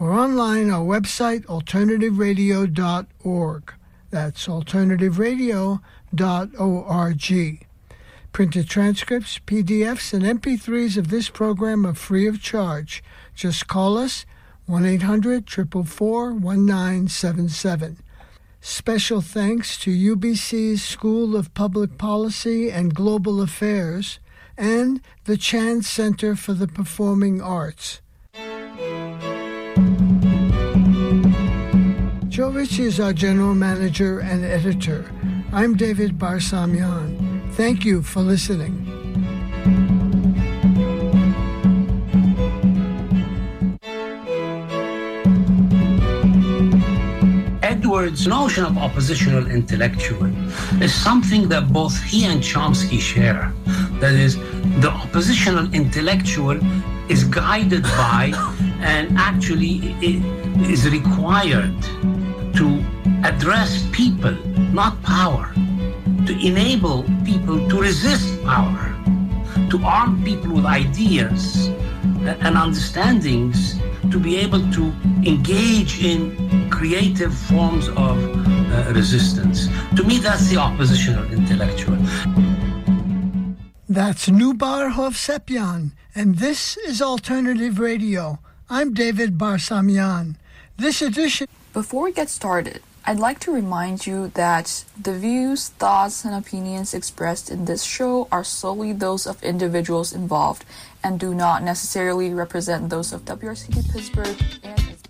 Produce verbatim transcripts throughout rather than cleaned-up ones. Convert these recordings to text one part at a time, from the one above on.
or online our website, alternative radio dot org. That's alternative radio dot org. Printed transcripts, P D Fs, and M P threes of this program are free of charge. Just call us, one eight hundred, four four four, one nine seven seven. Special thanks to U B C's School of Public Policy and Global Affairs and the Chan Center for the Performing Arts. Joe Ritchie is our general manager and editor. I'm David Barsamian. Thank you for listening. Edwards' notion of oppositional intellectual is something that both he and Chomsky share. That is, the oppositional intellectual is guided by and actually is required to address people, not power, to enable people to resist power, to arm people with ideas and understandings to be able to engage in creative forms of uh, resistance. To me, that's the oppositional intellectual. That's Nubar Hovsepian, and this is Alternative Radio. I'm David Barsamian. This edition... Before we get started, I'd like to remind you that the views, thoughts, and opinions expressed in this show are solely those of individuals involved and do not necessarily represent those of W R C P Pittsburgh and its...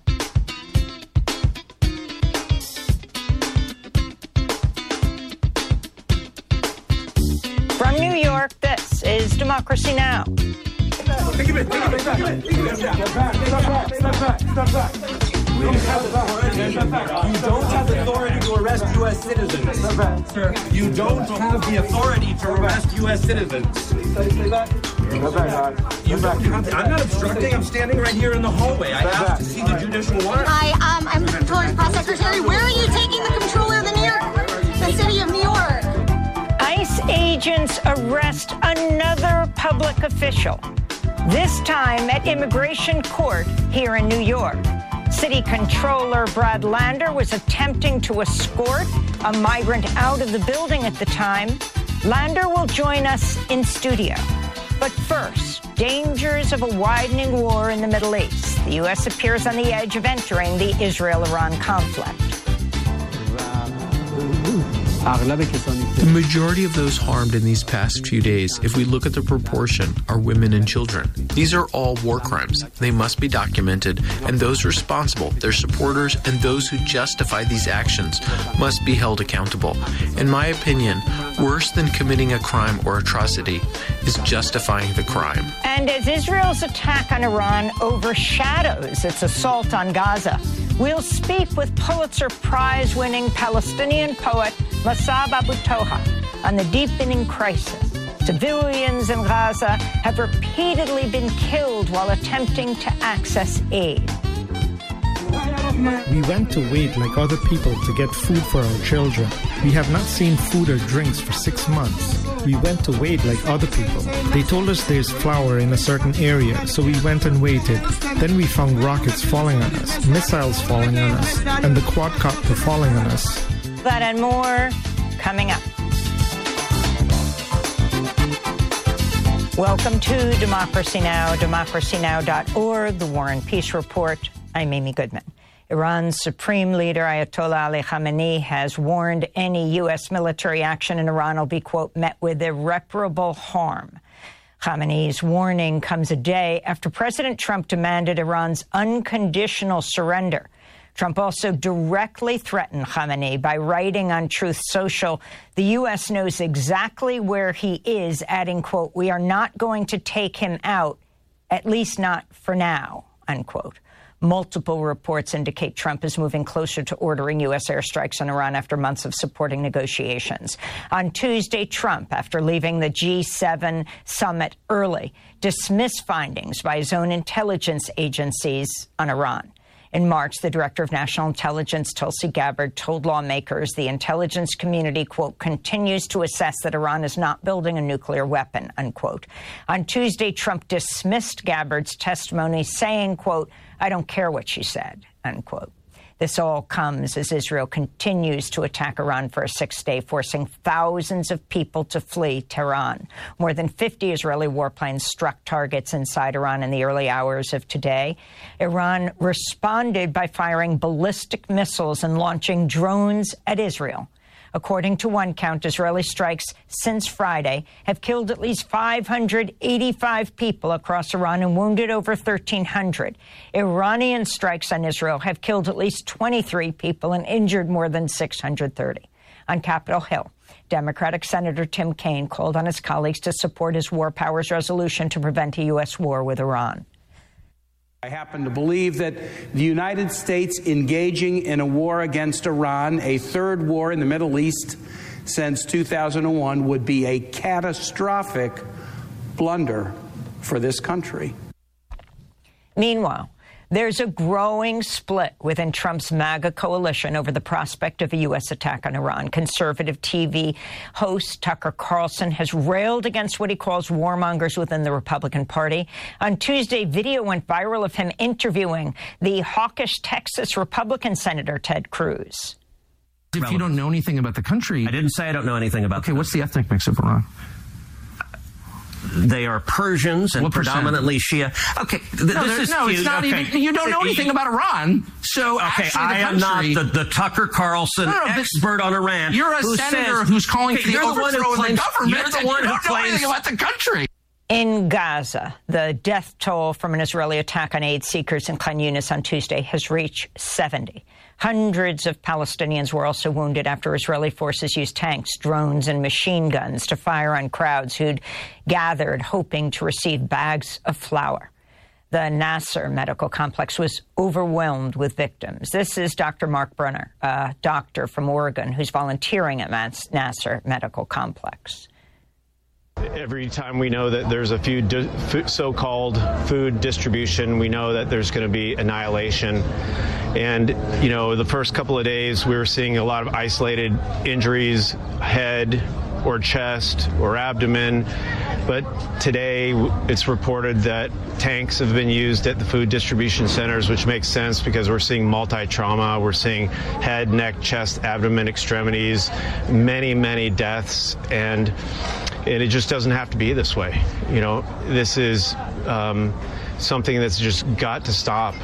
From New York, this is Democracy Now! Take it back, take it back, take it back. Step back, step back, step back, step back. You don't have authority. You don't have authority to arrest U S citizens. Step back, sir. You don't have the authority to arrest U S citizens. Say that. Step back, guys. You don't have, I'm not obstructing. I'm standing right here in the hallway. I asked to see the judicial warrant. Hi, um, I'm the Comptroller's Press Secretary. Where are you taking the Comptroller of the New York, the City of New York? ICE agents arrest another public official, this time at Immigration Court here in New York. City Controller Brad Lander was attempting to escort a migrant out of the building at the time. Lander will join us in studio. But first, dangers of a widening war in the Middle East. The U S appears on the edge of entering the Israel-Iran conflict. The majority of those harmed in these past few days, if we look at the proportion, are women and children. These are all war crimes. They must be documented, and those responsible, their supporters, and those who justify these actions must be held accountable. In my opinion, worse than committing a crime or atrocity is justifying the crime. And as Israel's attack on Iran overshadows its assault on Gaza, we'll speak with Pulitzer Prize-winning Palestinian poet Massab Abu Toha on the deepening crisis. Civilians in Gaza have repeatedly been killed while attempting to access aid. We went to wait like other people to get food for our children. We have not seen food or drinks for six months. We went to wait like other people. They told us there's flour in a certain area, so we went and waited. Then we found rockets falling on us, missiles falling on us, and the quadcopter falling on us. That and more coming up. Welcome to Democracy Now!, democracy now dot org, the War and Peace Report. I'm Amy Goodman. Iran's supreme leader, Ayatollah Ali Khamenei, has warned any U S military action in Iran will be, quote, met with irreparable harm. Khamenei's warning comes a day after President Trump demanded Iran's unconditional surrender. Trump also directly threatened Khamenei by writing on Truth Social, the U S knows exactly where he is, adding, quote, we are not going to take him out, at least not for now, unquote. Multiple reports indicate Trump is moving closer to ordering U S airstrikes on Iran after months of supporting negotiations. On Tuesday, Trump, after leaving the G seven summit early, dismissed findings by his own intelligence agencies on Iran. In March, the director of national intelligence, Tulsi Gabbard, told lawmakers the intelligence community, quote, continues to assess that Iran is not building a nuclear weapon, unquote. On Tuesday, Trump dismissed Gabbard's testimony, saying, quote, I don't care what she said, unquote. This all comes as Israel continues to attack Iran for a sixth day, forcing thousands of people to flee Tehran. More than fifty Israeli warplanes struck targets inside Iran in the early hours of today. Iran responded by firing ballistic missiles and launching drones at Israel. According to one count, Israeli strikes since Friday have killed at least five hundred eighty-five people across Iran and wounded over thirteen hundred. Iranian strikes on Israel have killed at least twenty-three people and injured more than six hundred thirty. On Capitol Hill, Democratic Senator Tim Kaine called on his colleagues to support his war powers resolution to prevent a U S war with Iran. I happen to believe that the United States engaging in a war against Iran, a third war in the Middle East since two thousand one, would be a catastrophic blunder for this country. Meanwhile, there's a growing split within Trump's MAGA coalition over the prospect of a U S attack on Iran. Conservative T V host Tucker Carlson has railed against what he calls warmongers within the Republican Party. On Tuesday, video went viral of him interviewing the hawkish Texas Republican Senator Ted Cruz. If you don't know anything about the country... I didn't say I don't know anything about Okay, what's the ethnic mix of Iran? They are Persians and what predominantly Shia. Okay, th no, this is no, cute. It's not okay. even. You don't know anything about Iran, so okay, actually, I the am not country, the, the Tucker Carlson no, no, expert on Iran. You're a who senator says, who's calling okay, for the you're overthrow the one who of claims, the government. You're the and one you who don't know claims anything about the country. In Gaza, the death toll from an Israeli attack on aid seekers in Khan Yunis on Tuesday has reached seventy. Hundreds of Palestinians were also wounded after Israeli forces used tanks, drones, and machine guns to fire on crowds who'd gathered hoping to receive bags of flour. The Nasser medical complex was overwhelmed with victims. This is Doctor Mark Brunner, a doctor from Oregon who's volunteering at Nasser Medical Complex. Every time we know that there's a few so-called food distribution, we know that there's going to be annihilation. And, you know, the first couple of days we were seeing a lot of isolated injuries, head or chest or abdomen. But today it's reported that tanks have been used at the food distribution centers, which makes sense because we're seeing multi-trauma. We're seeing head, neck, chest, abdomen, extremities, many, many deaths. And And it just doesn't have to be this way. You know, this is um, something that's just got to stop.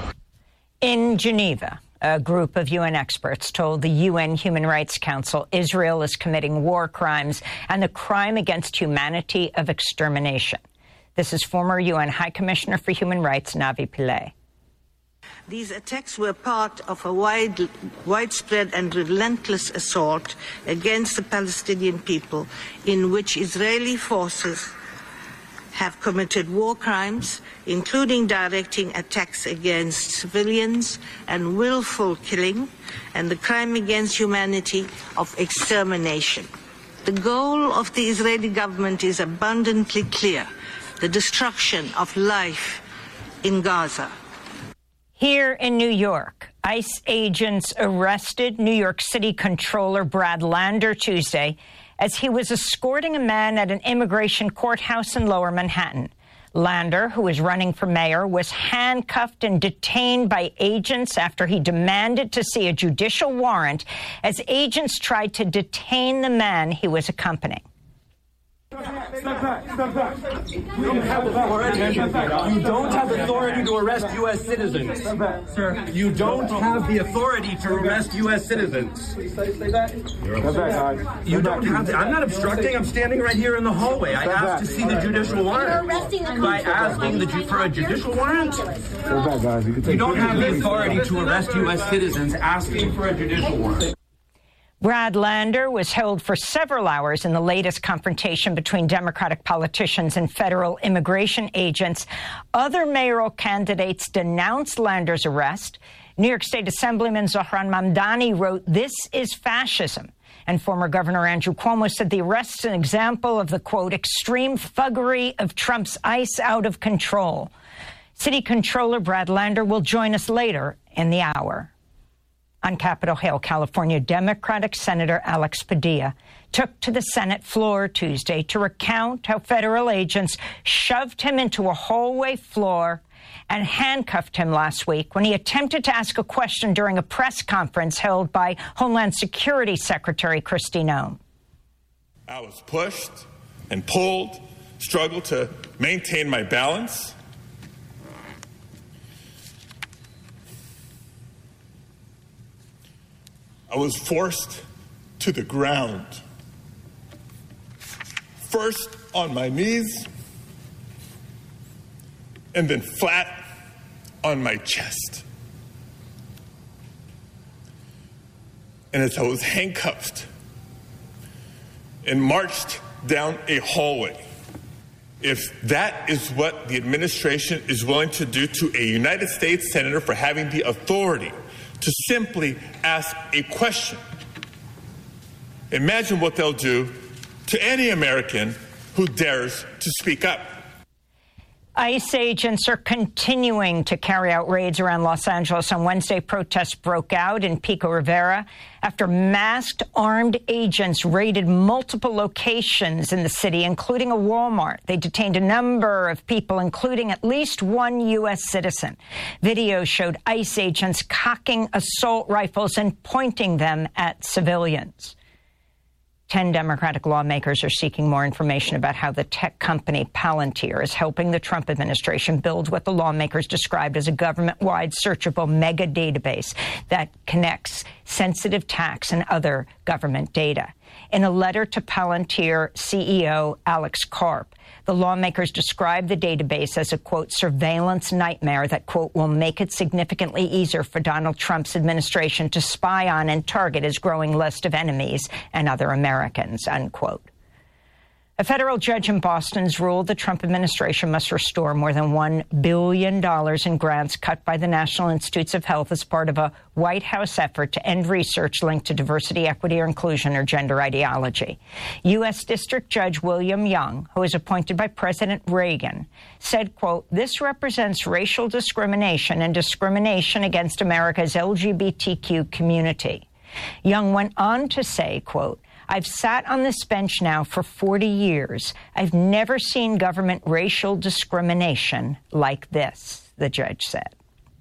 In Geneva, a group of U N experts told the U N Human Rights Council Israel is committing war crimes and the crime against humanity of extermination. This is former U N High Commissioner for Human Rights, Navi Pillay. These attacks were part of a wide, widespread and relentless assault against the Palestinian people in which Israeli forces have committed war crimes, including directing attacks against civilians and willful killing, and the crime against humanity of extermination. The goal of the Israeli government is abundantly clear: the destruction of life in Gaza. Here in New York, ICE agents arrested New York City Controller Brad Lander Tuesday as he was escorting a man at an immigration courthouse in Lower Manhattan. Lander, who is running for mayor, was handcuffed and detained by agents after he demanded to see a judicial warrant as agents tried to detain the man he was accompanying. Step back, step back. You don't have authority. You don't have authority to arrest U S citizens. Step back. Sir, you don't have the authority to arrest U S citizens. Please stay, stay back. Step back, guys. You don't have the, I'm not obstructing. I'm standing right here in the hallway. I asked to see the judicial warrant. By asking the, for a judicial warrant, you don't have the authority to arrest U S citizens asking for a judicial warrant. Brad Lander was held for several hours in the latest confrontation between Democratic politicians and federal immigration agents. Other mayoral candidates denounced Lander's arrest. New York State Assemblyman Zohran Mamdani wrote, "This is fascism." And former Governor Andrew Cuomo said the arrest is an example of the, quote, extreme thuggery of Trump's ICE out of control. City Controller Brad Lander will join us later in the hour. On Capitol Hill, California Democratic Senator Alex Padilla took to the Senate floor Tuesday to recount how federal agents shoved him into a hallway floor and handcuffed him last week when he attempted to ask a question during a press conference held by Homeland Security Secretary Kristi Noem. I was pushed and pulled, struggled to maintain my balance. I was forced to the ground, first on my knees, and then flat on my chest. And as I was handcuffed and marched down a hallway, if that is what the administration is willing to do to a United States senator for having the authority to simply ask a question, imagine what they'll do to any American who dares to speak up. ICE agents are continuing to carry out raids around Los Angeles. On Wednesday, protests broke out in Pico Rivera after masked armed agents raided multiple locations in the city, including a Walmart. They detained a number of people, including at least one U S citizen. Video showed ICE agents cocking assault rifles and pointing them at civilians. Ten Democratic lawmakers are seeking more information about how the tech company Palantir is helping the Trump administration build what the lawmakers described as a government-wide searchable mega database that connects sensitive tax and other government data. In a letter to Palantir C E O Alex Karp, the lawmakers described the database as a, quote, surveillance nightmare that, quote, will make it significantly easier for Donald Trump's administration to spy on and target his growing list of enemies and other Americans, unquote. A federal judge in Boston's ruled the Trump administration must restore more than one billion dollars in grants cut by the National Institutes of Health as part of a White House effort to end research linked to diversity, equity, or inclusion or gender ideology. U S. District Judge William Young, who was appointed by President Reagan, said, quote, this represents racial discrimination and discrimination against America's L G B T Q community. Young went on to say, quote, I've sat on this bench now for forty years. I've never seen government racial discrimination like this, the judge said.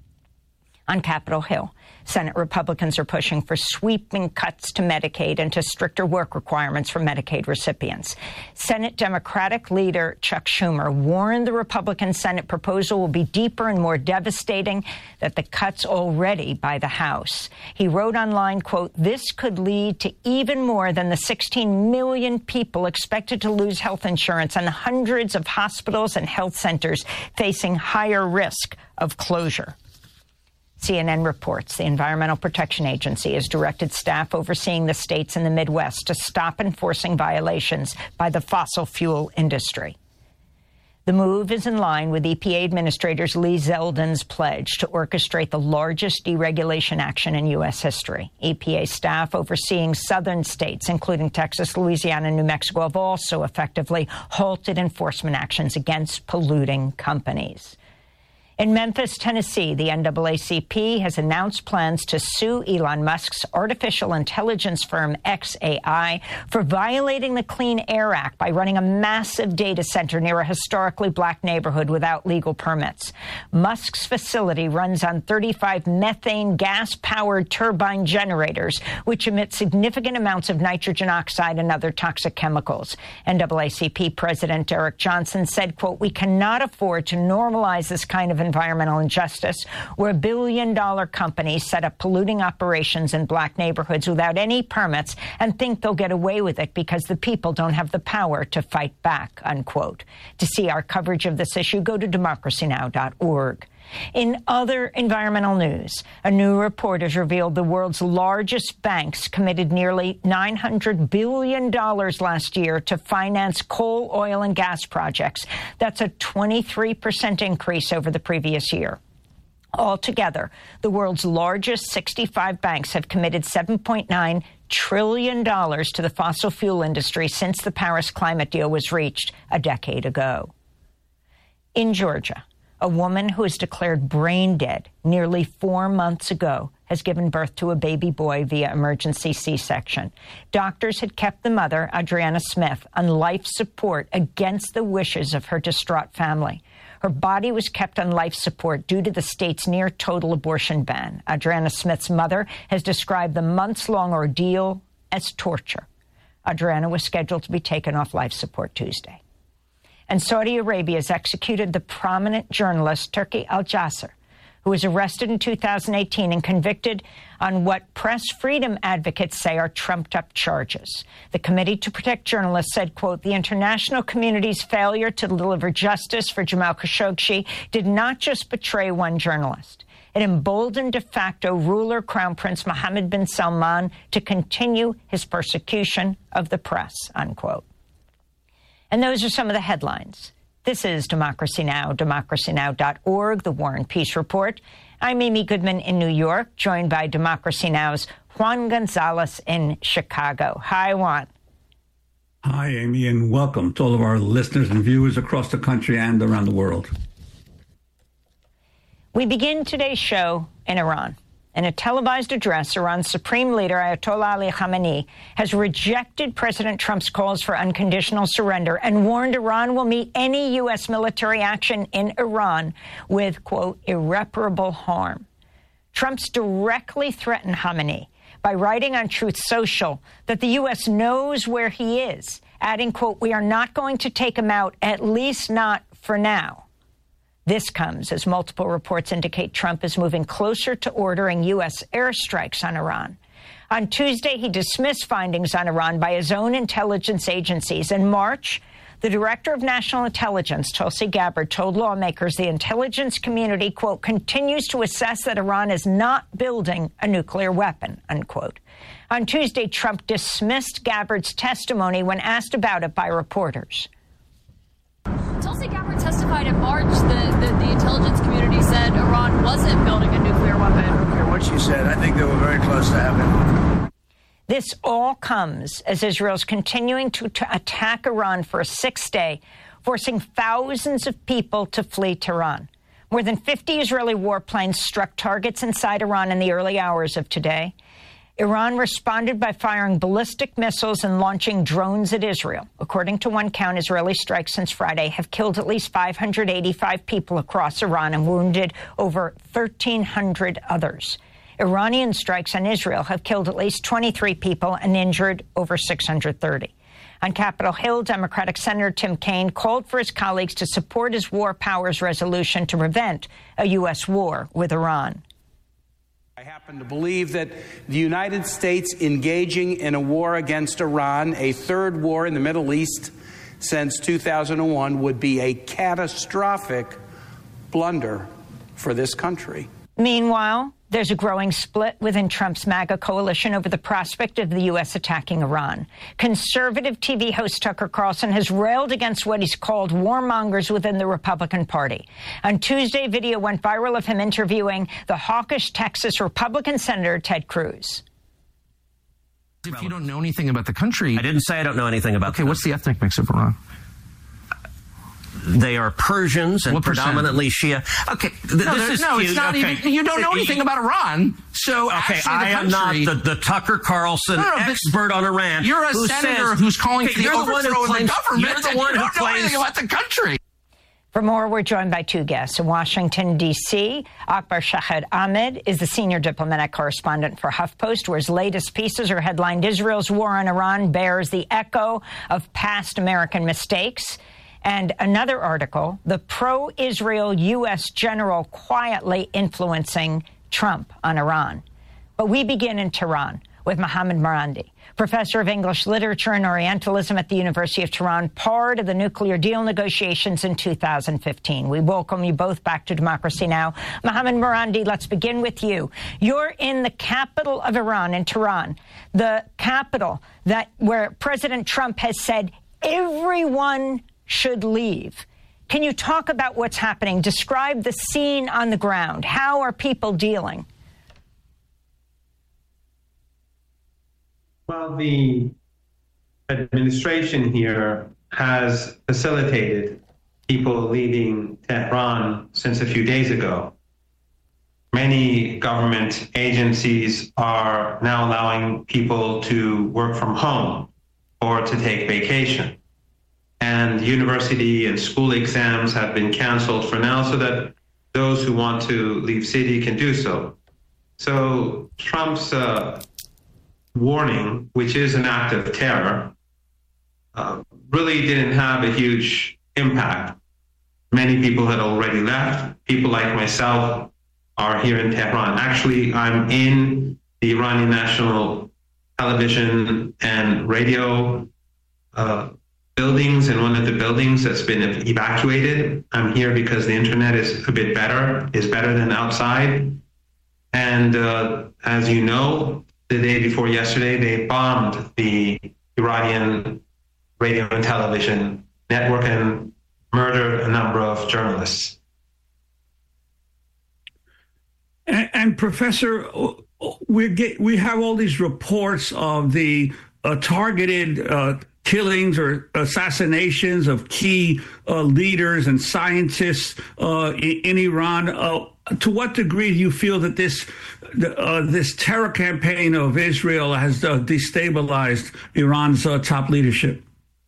On Capitol Hill, Senate Republicans are pushing for sweeping cuts to Medicaid and to stricter work requirements for Medicaid recipients. Senate Democratic leader Chuck Schumer warned the Republican Senate proposal will be deeper and more devastating than the cuts already by the House. He wrote online, quote, this could lead to even more than the sixteen million people expected to lose health insurance and the hundreds of hospitals and health centers facing higher risk of closure. C N N reports the Environmental Protection Agency has directed staff overseeing the states in the Midwest to stop enforcing violations by the fossil fuel industry. The move is in line with E P A Administrator Lee Zeldin's pledge to orchestrate the largest deregulation action in U S history. E P A staff overseeing southern states, including Texas, Louisiana, and New Mexico, have also effectively halted enforcement actions against polluting companies. In Memphis, Tennessee, the N double A C P has announced plans to sue Elon Musk's artificial intelligence firm X A I for violating the Clean Air Act by running a massive data center near a historically black neighborhood without legal permits. Musk's facility runs on thirty-five methane gas-powered turbine generators, which emit significant amounts of nitrogen oxide and other toxic chemicals. N double A C P President Derek Johnson said, quote, we cannot afford to normalize this kind of environmental injustice, where billion-dollar companies set up polluting operations in black neighborhoods without any permits and think they'll get away with it because the people don't have the power to fight back, unquote. To see our coverage of this issue, go to democracy now dot org. In other environmental news, a new report has revealed the world's largest banks committed nearly nine hundred billion dollars last year to finance coal, oil, and gas projects. That's a twenty-three percent increase over the previous year. Altogether, the world's largest sixty-five banks have committed seven point nine trillion dollars to the fossil fuel industry since the Paris climate deal was reached a decade ago. In Georgia, A woman who was declared brain dead nearly four months ago has given birth to a baby boy via emergency C-section. Doctors had kept the mother, Adriana Smith, on life support against the wishes of her distraught family. Her body was kept on life support due to the state's near-total abortion ban. Adriana Smith's mother has described the months-long ordeal as torture. Adriana was scheduled to be taken off life support Tuesday. And Saudi Arabia has executed the prominent journalist Turki Al-Jasser, who was arrested in two thousand eighteen and convicted on what press freedom advocates say are trumped-up charges. The Committee to Protect Journalists said, quote, the international community's failure to deliver justice for Jamal Khashoggi did not just betray one journalist. It emboldened de facto ruler Crown Prince Mohammed bin Salman to continue his persecution of the press, unquote. And those are some of the headlines. This is Democracy Now!, democracy now dot org, The War and Peace Report. I'm Amy Goodman in New York, joined by Democracy Now!'s Juan Gonzalez in Chicago. Hi, Juan. Hi, Amy, and welcome to all of our listeners and viewers across the country and around the world. We begin today's show in Iran. In a televised address, Iran's supreme leader, Ayatollah Ali Khamenei, has rejected President Trump's calls for unconditional surrender and warned Iran will meet any U S military action in Iran with, quote, irreparable harm. Trump's directly threatened Khamenei by writing on Truth Social that the U S knows where he is, adding, quote, we are not going to take him out, at least not for now. This comes as multiple reports indicate Trump is moving closer to ordering U S airstrikes on Iran. On Tuesday, he dismissed findings on Iran by his own intelligence agencies. In March, the director of national intelligence, Tulsi Gabbard, told lawmakers the intelligence community, quote, continues to assess that Iran is not building a nuclear weapon, unquote. On Tuesday, Trump dismissed Gabbard's testimony when asked about it by reporters. Tulsi Gabbard testified in March that the, the intelligence community said Iran wasn't building a nuclear weapon. I don't care what she said. I think they were very close to having one. This all comes as Israel's continuing to, to attack Iran for a sixth day, forcing thousands of people to flee Tehran. More than fifty Israeli warplanes struck targets inside Iran in the early hours of today. Iran responded by firing ballistic missiles and launching drones at Israel. According to one count, Israeli strikes since Friday have killed at least five hundred eighty-five people across Iran and wounded over thirteen hundred others. Iranian strikes on Israel have killed at least twenty-three people and injured over six hundred thirty. On Capitol Hill, Democratic Senator Tim Kaine called for his colleagues to support his war powers resolution to prevent a U S war with Iran. I happen to believe that the United States engaging in a war against Iran, a third war in the Middle East since two thousand one, would be a catastrophic blunder for this country. Meanwhile, there's a growing split within Trump's MAGA coalition over the prospect of the U S attacking Iran. Conservative T V host Tucker Carlson has railed against what he's called warmongers within the Republican Party. On Tuesday, video went viral of him interviewing the hawkish Texas Republican Senator Ted Cruz. If you don't know anything about the country... I didn't say I don't know anything about Okay, what's the ethnic mix of Iran? They are Persians and What percent? predominantly Shia. Okay, th- No, this is no, cute. it's not okay. even. You don't know anything about Iran. So Okay, actually, the I am not country- the, the Tucker Carlson No, no, but expert on Iran. You're a who senator says, who's calling okay, for the you're one who overthrow of the claims- government. You're the and one you who don't know claims anything about the country. For more, we're joined by two guests. In Washington, D C, Akbar Shahed Ahmed is the senior diplomatic correspondent for HuffPost, where his latest pieces are headlined, Israel's war on Iran bears the echo of past American mistakes. And another article, the pro-Israel U S general quietly influencing Trump on Iran. But we begin in Tehran with Mohammad Marandi, professor of English literature and Orientalism at the University of Tehran, part of the nuclear deal negotiations in two thousand fifteen. We welcome you both back to Democracy Now! Mohammad Marandi, let's begin with you. You're in the capital of Iran, in Tehran, the capital that where President Trump has said everyone should leave. Can you talk about what's happening? Describe the scene on the ground. How are people dealing? Well, the administration here has facilitated people leaving Tehran since a few days ago. Many government agencies are now allowing people to work from home or to take vacation. And university and school exams have been canceled for now so that those who want to leave city can do so. So Trump's uh, warning, which is an act of terror, uh, really didn't have a huge impact. Many people had already left. People like myself are here in Tehran. Actually, I'm in the Iranian National Television and Radio uh, buildings, in one of the buildings that's been evacuated. I'm here because the internet is a bit better, is better than outside. And uh, as you know, the day before yesterday, they bombed the Iranian radio and television network and murdered a number of journalists. And, and Professor, we get we have all these reports of the uh, targeted uh, killings or assassinations of key uh, leaders and scientists uh, in, in Iran. Uh, to what degree do you feel that this uh, this terror campaign of Israel has uh, destabilized Iran's uh, top leadership?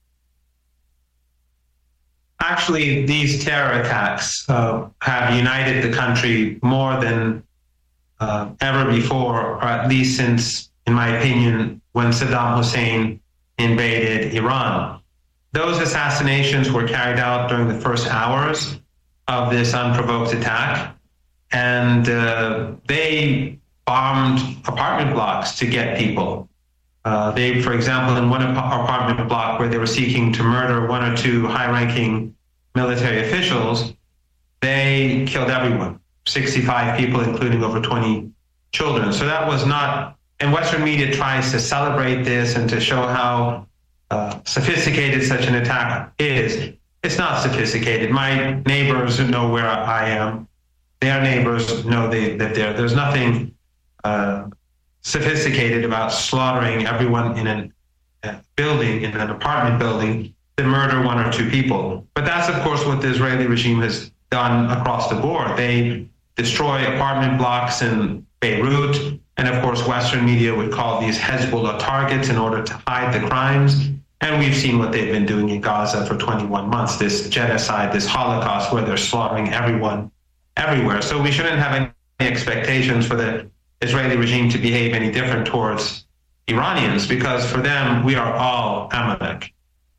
Actually, these terror attacks uh, have united the country more than uh, ever before, or at least since, in my opinion, when Saddam Hussein invaded Iran. Those assassinations were carried out during the first hours of this unprovoked attack, and uh, they bombed apartment blocks to get people. Uh, they, for example, in one apartment block where they were seeking to murder one or two high-ranking military officials, they killed everyone, sixty-five people, including over twenty children. So that was not, and Western media tries to celebrate this and to show how uh, sophisticated such an attack is. It's not sophisticated. My neighbors know where I am. Their neighbors know they live there. There's nothing uh, sophisticated about slaughtering everyone in a uh, building, in an apartment building, to murder one or two people. But that's, of course, what the Israeli regime has done across the board. They destroy apartment blocks in Beirut, and of course, Western media would call these Hezbollah targets in order to hide the crimes. And we've seen what they've been doing in Gaza for twenty-one months, this genocide, this Holocaust, where they're slaughtering everyone everywhere. So we shouldn't have any expectations for the Israeli regime to behave any different towards Iranians, because for them, we are all Amalek.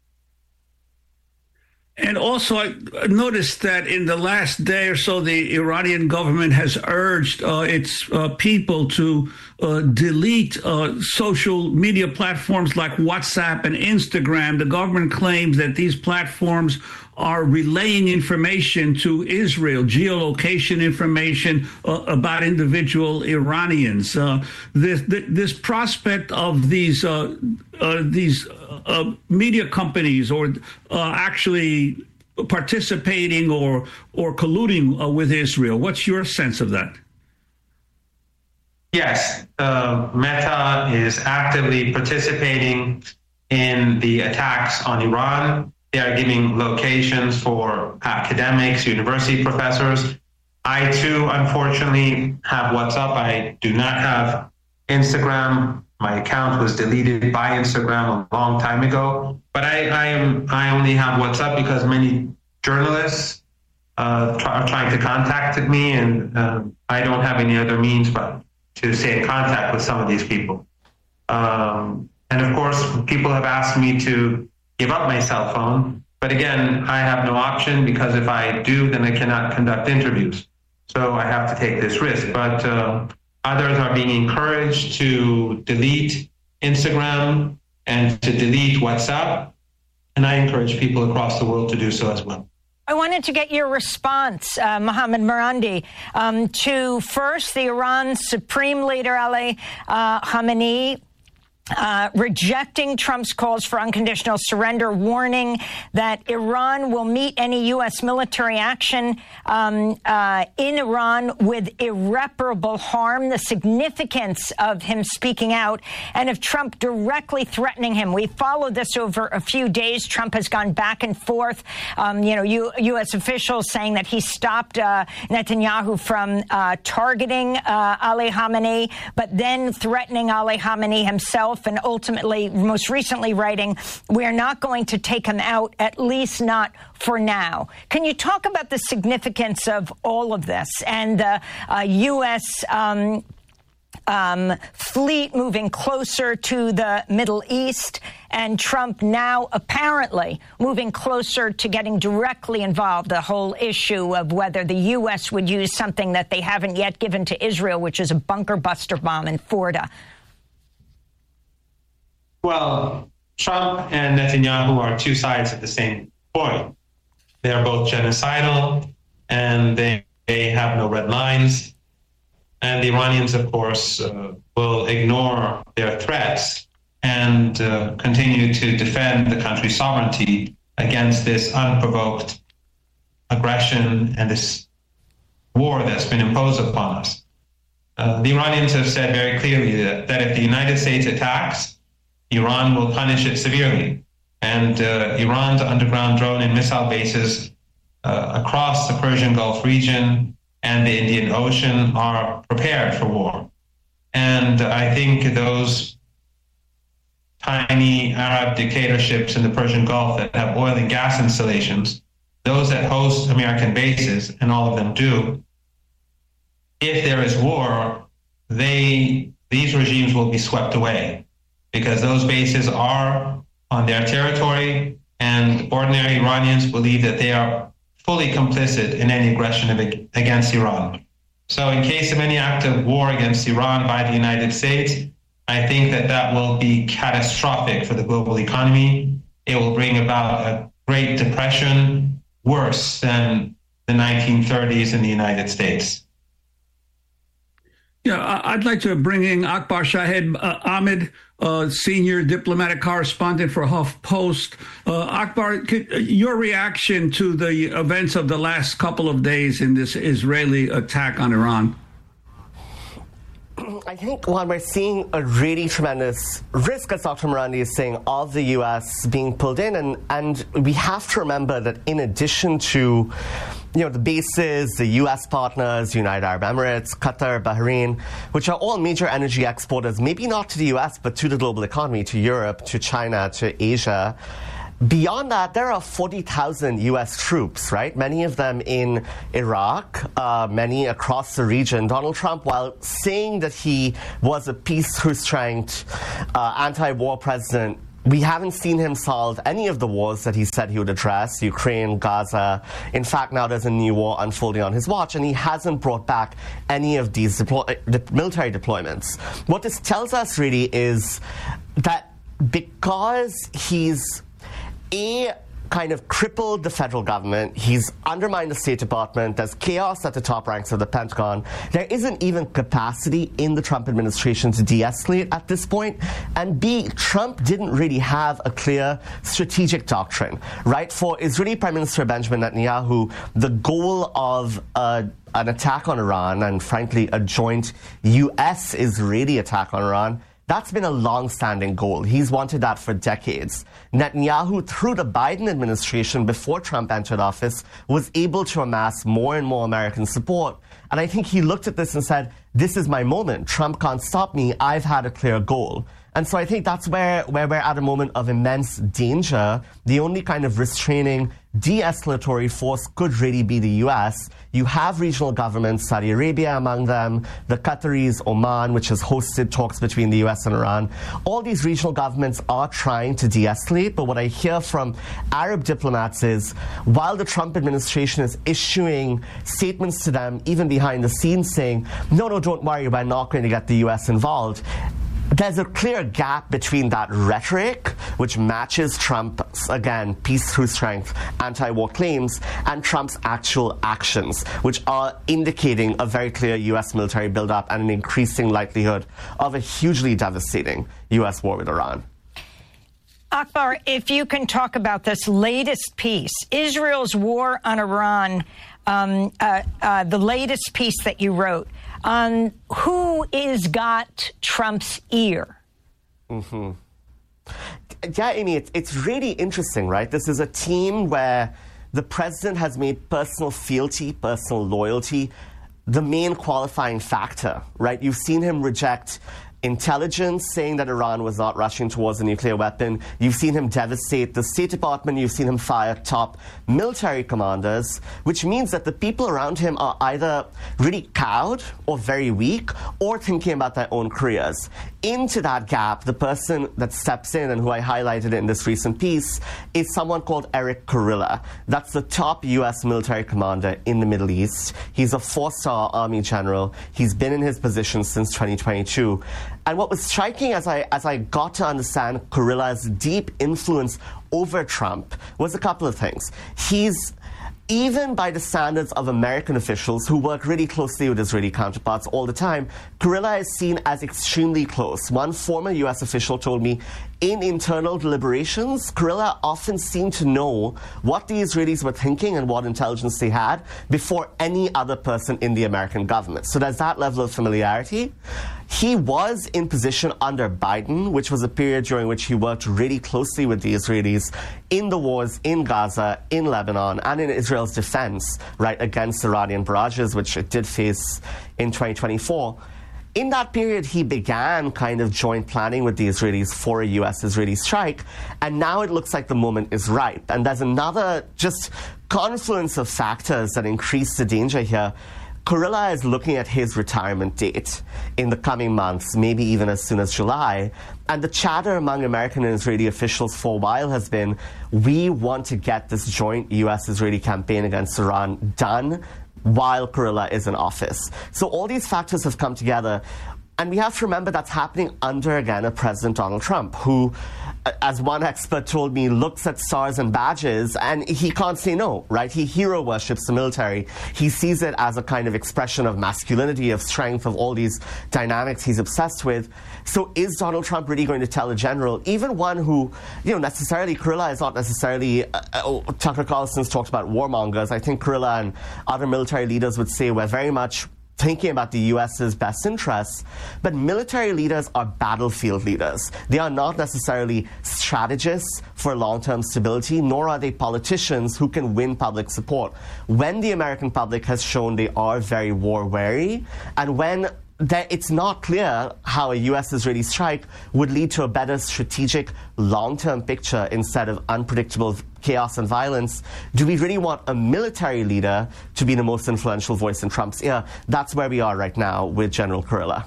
And also, I noticed that in the last day or so, the Iranian government has urged uh, its uh, people to uh, delete uh, social media platforms like WhatsApp and Instagram. The government claims that these platforms are relaying information to Israel, geolocation information uh, about individual Iranians. Uh, this, this prospect of these uh, uh, these uh, media companies or uh, actually participating or or colluding uh, with Israel, what's your sense of that? Yes, uh, Meta is actively participating in the attacks on Iran. They are giving locations for academics, university professors. I, too, unfortunately, have WhatsApp. I do not have Instagram. My account was deleted by Instagram a long time ago. But I, I, am, I only have WhatsApp because many journalists uh, try, are trying to contact me, and uh, I don't have any other means but to stay in contact with some of these people. Um, and, of course, people have asked me to give up my cell phone. But again, I have no option, because if I do, then I cannot conduct interviews. So I have to take this risk. But uh, others are being encouraged to delete Instagram and to delete WhatsApp. And I encourage people across the world to do so as well. I wanted to get your response, uh, Mohammad Marandi, um, to first the Iran Supreme Leader Ali uh, Khamenei Uh, rejecting Trump's calls for unconditional surrender, warning that Iran will meet any U S military action um, uh, in Iran with irreparable harm, the significance of him speaking out, and of Trump directly threatening him. We followed this over a few days. Trump has gone back and forth, um, you know, U- U.S. officials saying that he stopped uh, Netanyahu from uh, targeting uh, Ali Khamenei, but then threatening Ali Khamenei himself, and ultimately, most recently writing, we're not going to take him out, at least not for now. Can you talk about the significance of all of this and the uh, U S um, um, fleet moving closer to the Middle East, and Trump now apparently moving closer to getting directly involved, the whole issue of whether the U S would use something that they haven't yet given to Israel, which is a bunker buster bomb in Forda? Well, Trump and Netanyahu are two sides of the same coin. They are both genocidal, and they, they have no red lines. And the Iranians, of course, uh, will ignore their threats and uh, continue to defend the country's sovereignty against this unprovoked aggression and this war that's been imposed upon us. Uh, the Iranians have said very clearly that, that if the United States attacks, Iran will punish it severely. And uh, Iran's underground drone and missile bases uh, across the Persian Gulf region and the Indian Ocean are prepared for war. And I think those tiny Arab dictatorships in the Persian Gulf that have oil and gas installations, those that host American bases, and all of them do, if there is war, they these regimes will be swept away, because those bases are on their territory, and ordinary Iranians believe that they are fully complicit in any aggression against Iran. So in case of any act of war against Iran by the United States, I think that that will be catastrophic for the global economy. It will bring about a Great Depression, worse than the nineteen thirties in the United States. Yeah, I'd like to bring in Akbar Shahed uh, Ahmed, uh, senior diplomatic correspondent for HuffPost. Uh, Akbar, could, uh, your reaction to the events of the last couple of days in this Israeli attack on Iran? I think, Juan, we're seeing a really tremendous risk, as Doctor Marandi is saying, of the U S being pulled in. And, and we have to remember that in addition to, you know, the bases, the U S partners, United Arab Emirates, Qatar, Bahrain, which are all major energy exporters, maybe not to the U S, but to the global economy, to Europe, to China, to Asia. Beyond that, there are forty thousand U S troops, right? Many of them in Iraq, uh, many across the region. Donald Trump, while saying that he was a peace-through-strength uh, anti-war president, we haven't seen him solve any of the wars that he said he would address, Ukraine, Gaza. In fact, now there's a new war unfolding on his watch, and he hasn't brought back any of these deploy- de- military deployments. What this tells us really is that because he's A, kind of crippled the federal government, he's undermined the State Department, there's chaos at the top ranks of the Pentagon, there isn't even capacity in the Trump administration to de-escalate at this point, and B, Trump didn't really have a clear strategic doctrine, right? For Israeli Prime Minister Benjamin Netanyahu, the goal of uh, an attack on Iran, and frankly a joint U S-Israeli attack on Iran, that's been a long-standing goal. He's wanted that for decades. Netanyahu, through the Biden administration, before Trump entered office, was able to amass more and more American support. And I think he looked at this and said, this is my moment. Trump can't stop me. I've had a clear goal. And so I think that's where, where we're at a moment of immense danger. The only kind of restraining, de-escalatory force could really be the U S. You have regional governments, Saudi Arabia among them, the Qataris, Oman, which has hosted talks between the U S and Iran. All these regional governments are trying to de-escalate, but what I hear from Arab diplomats is, while the Trump administration is issuing statements to them, even behind the scenes, saying, no, no, don't worry, we're not going to get the U S involved, there's a clear gap between that rhetoric, which matches Trump's, again, peace through strength, anti-war claims, and Trump's actual actions, which are indicating a very clear U S military buildup and an increasing likelihood of a hugely devastating U S war with Iran. Akbar, if you can talk about this latest piece, Israel's war on Iran, um, uh, uh, the latest piece that you wrote, on who is got Trump's ear. Mm-hmm. Yeah, Amy, it's, it's really interesting, right? This is a team where the president has made personal fealty, personal loyalty, the main qualifying factor, right? You've seen him reject intelligence saying that Iran was not rushing towards a nuclear weapon. You've seen him devastate the State Department. You've seen him fire top military commanders, which means that the people around him are either really cowed or very weak or thinking about their own careers. Into that gap, the person that steps in and who I highlighted in this recent piece is someone called Eric Kurilla. That's the top U S military commander in the Middle East. He's a four-star Army general. He's been in his position since twenty twenty-two. And what was striking as I, as I got to understand Kurilla's deep influence over Trump was a couple of things. He's, even by the standards of American officials who work really closely with Israeli counterparts all the time, Kurilla is seen as extremely close. One former U S official told me, in internal deliberations, Kurilla often seemed to know what the Israelis were thinking and what intelligence they had before any other person in the American government. So there's that level of familiarity. He was in position under Biden, which was a period during which he worked really closely with the Israelis in the wars in Gaza, in Lebanon, and in Israel's defense, right, against Iranian barrages, which it did face in twenty twenty-four. In that period, he began kind of joint planning with the Israelis for a U S-Israeli strike, and now it looks like the moment is ripe. And there's another just confluence of factors that increase the danger here. Kurilla is looking at his retirement date in the coming months, maybe even as soon as July. And the chatter among American and Israeli officials for a while has been, we want to get this joint U S-Israeli campaign against Iran done while Kurilla is in office. So all these factors have come together. And we have to remember that's happening under, again, a President Donald Trump, who, as one expert told me, looks at stars and badges and he can't say no, right? He hero worships the military. He sees it as a kind of expression of masculinity, of strength, of all these dynamics he's obsessed with. So is Donald Trump really going to tell a general, even one who, you know, necessarily, Kurilla is not necessarily, uh, oh, Tucker Carlson's talked about warmongers. I think Kurilla and other military leaders would say we're very much thinking about the U S's best interests, but military leaders are battlefield leaders. They are not necessarily strategists for long-term stability, nor are they politicians who can win public support. When the American public has shown they are very war-weary, and when that it's not clear how a U S-Israeli strike would lead to a better strategic long-term picture instead of unpredictable chaos and violence, do we really want a military leader to be the most influential voice in Trump's ear? That's where we are right now with General Kurilla.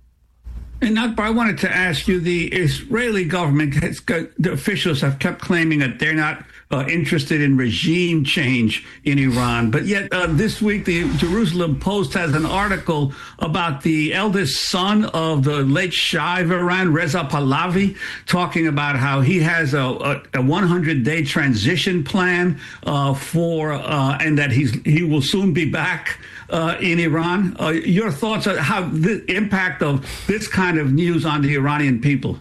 And Akbar, I wanted to ask you, the Israeli government, has got, the officials have kept claiming that they're not uh, interested in regime change in Iran. But yet uh, this week, the Jerusalem Post has an article about the eldest son of the late Shah of Iran, Reza Pahlavi, talking about how he has a, a, a one hundred day transition plan uh, for, uh, and that he's he will soon be back Uh, in Iran. Uh, your thoughts on how the impact of this kind of news on the Iranian people?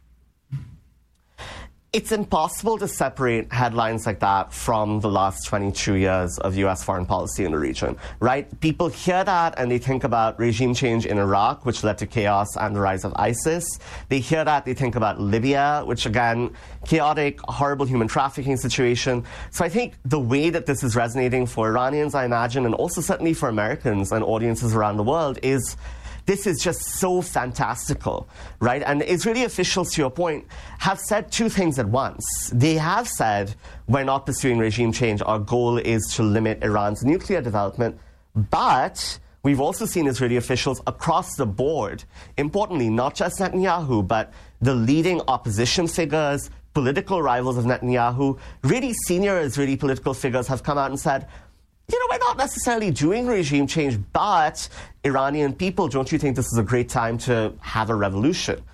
It's impossible to separate headlines like that from the last twenty-two years of U S foreign policy in the region, right? People hear that and they think about regime change in Iraq, which led to chaos and the rise of ISIS. They hear that, they think about Libya, which again, chaotic, horrible human trafficking situation. So I think the way that this is resonating for Iranians, I imagine, and also certainly for Americans and audiences around the world, is this is just so fantastical, right? And Israeli officials, to your point, have said two things at once. They have said, we're not pursuing regime change. Our goal is to limit Iran's nuclear development. But we've also seen Israeli officials across the board, importantly, not just Netanyahu, but the leading opposition figures, political rivals of Netanyahu, really senior Israeli political figures have come out and said, you know, we're not necessarily doing regime change, but Iranian people, don't you think this is a great time to have a revolution?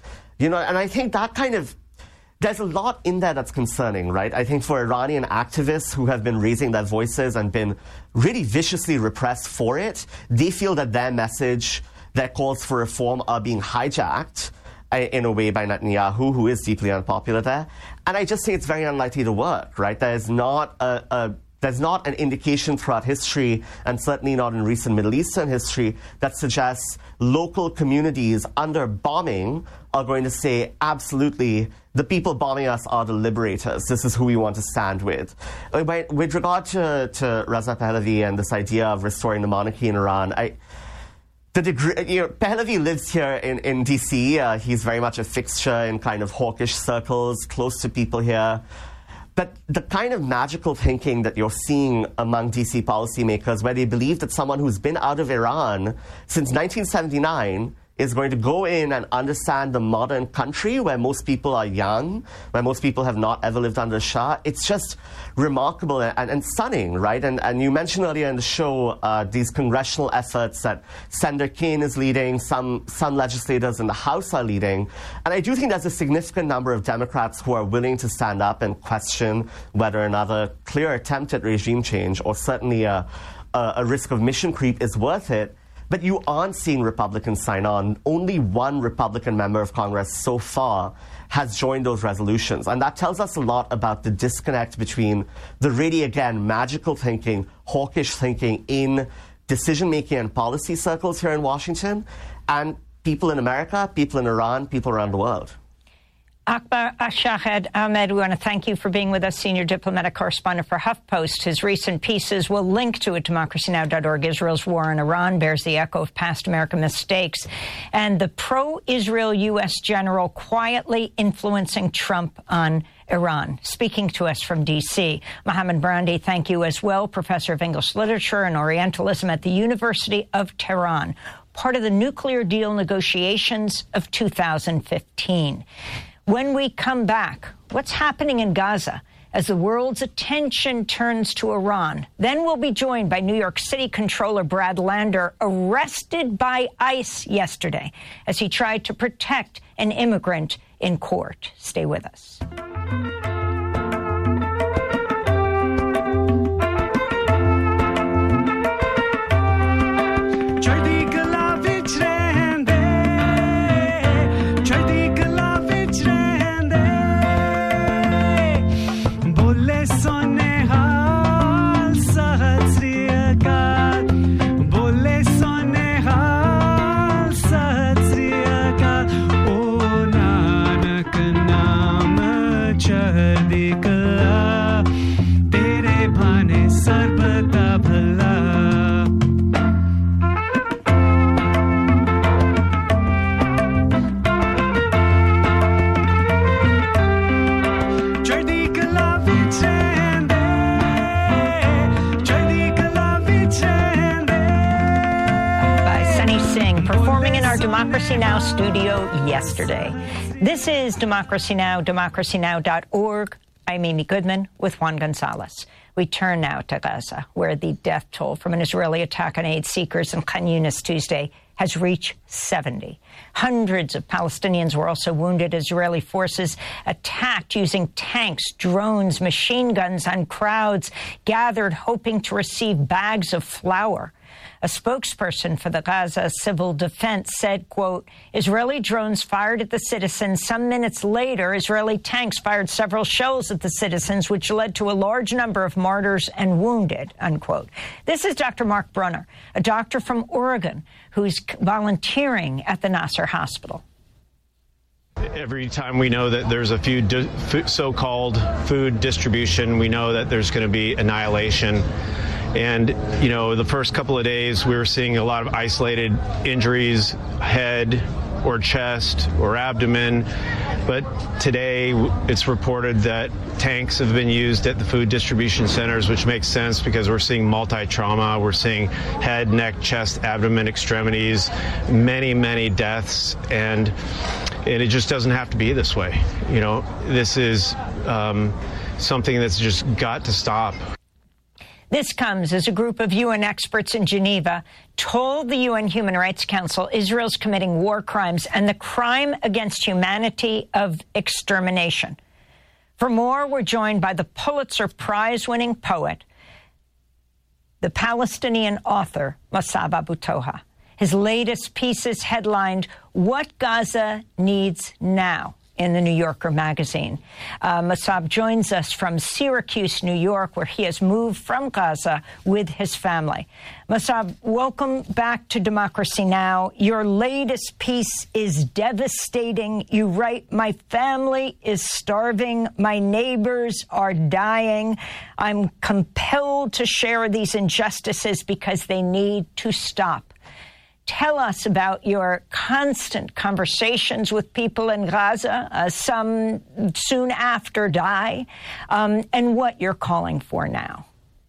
You know, and I think that kind of, there's a lot in there that's concerning, right? I think for Iranian activists who have been raising their voices and been really viciously repressed for it, they feel that their message, their calls for reform are being hijacked in a way by Netanyahu, who is deeply unpopular there. And I just think it's very unlikely to work, right? There's not a, a there's not an indication throughout history, and certainly not in recent Middle Eastern history, that suggests local communities under bombing are going to say, absolutely, the people bombing us are the liberators. This is who we want to stand with. With regard to, to Reza Pahlavi and this idea of restoring the monarchy in Iran, I... The degree, you know, Pahlavi lives here in, in D C. Uh, he's very much a fixture in kind of hawkish circles, close to people here. But the kind of magical thinking that you're seeing among D C policymakers, where they believe that someone who's been out of Iran since nineteen seventy-nine is going to go in and understand the modern country where most people are young, where most people have not ever lived under Shah. It's just remarkable and, and stunning, right? And, and you mentioned earlier in the show uh, these congressional efforts that Senator Kaine is leading, some, some legislators in the House are leading. And I do think there's a significant number of Democrats who are willing to stand up and question whether another clear attempt at regime change, or certainly a, a, a risk of mission creep, is worth it. But you aren't seeing Republicans sign on. Only one Republican member of Congress so far has joined those resolutions. And that tells us a lot about the disconnect between the really, again, magical thinking, hawkish thinking in decision-making and policy circles here in Washington, and people in America, people in Iran, people around the world. Akbar Shahed Ahmed, we want to thank you for being with us, senior diplomatic correspondent for HuffPost. His recent pieces will link to at democracy now dot org. Israel's war in Iran bears the echo of past American mistakes, and the pro-Israel U S general quietly influencing Trump on Iran. Speaking to us from D C, Mohammed Brandi, thank you as well, professor of English literature and Orientalism at the University of Tehran, part of the nuclear deal negotiations of two thousand fifteen. When we come back, what's happening in Gaza as the world's attention turns to Iran? Then we'll be joined by New York City Controller Brad Lander, arrested by ICE yesterday as he tried to protect an immigrant in court. Stay with us. Democracy Now! Studio yesterday. This is Democracy Now!, democracy now dot org. I'm Amy Goodman with Juan Gonzalez. We turn now to Gaza, where the death toll from an Israeli attack on aid seekers in Khan Yunis Tuesday has reached seventy. Hundreds of Palestinians were also wounded. Israeli forces attacked using tanks, drones, machine guns on crowds gathered hoping to receive bags of flour. A spokesperson for the Gaza Civil Defense said, quote, Israeli drones fired at the citizens. Some minutes later, Israeli tanks fired several shells at the citizens, which led to a large number of martyrs and wounded, unquote. This is Doctor Mark Brunner, a doctor from Oregon who's volunteering at the Nasser Hospital. Every time we know that there's a few di- so-called food distribution, we know that there's going to be annihilation. And, you know, the first couple of days we were seeing a lot of isolated injuries, head or chest or abdomen. But today it's reported that tanks have been used at the food distribution centers, which makes sense because we're seeing multi-trauma. We're seeing head, neck, chest, abdomen, extremities, many, many deaths. And, and it just doesn't have to be this way. You know, this is um, something that's just got to stop. This comes as a group of U N experts in Geneva told the U N Human Rights Council Israel's committing war crimes and the crime against humanity of extermination. For more, we're joined by the Pulitzer Prize-winning poet, the Palestinian author, Mossab Abu Toha. His latest piece is headlined, What Gaza Needs Now, in the New Yorker magazine. Uh, Mossab joins us from Syracuse, New York, where he has moved from Gaza with his family. Mossab, welcome back to Democracy Now! Your latest piece is devastating. You write, my family is starving. My neighbors are dying. I'm compelled to share these injustices because they need to stop. Tell us about your constant conversations with people in Gaza, uh, some soon after die, um, and what you're calling for now.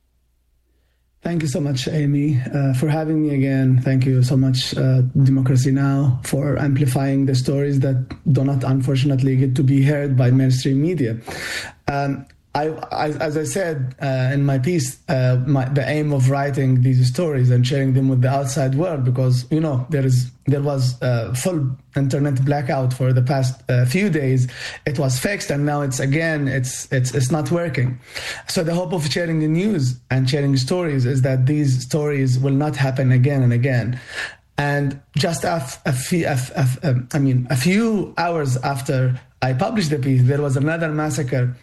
Thank you so much, Amy, uh, for having me again. Thank you so much, uh, Democracy Now!, for amplifying the stories that do not, unfortunately, get to be heard by mainstream media. Um, I, I, as I said uh, in my piece, uh, my, the aim of writing these stories and sharing them with the outside world, because, you know, there is there was a full internet blackout for the past uh, few days. It was fixed, and now it's again, it's it's it's not working. So the hope of sharing the news and sharing stories is that these stories will not happen again and again. And just a, a few, a, a, I mean, a few hours after I published the piece, there was another massacre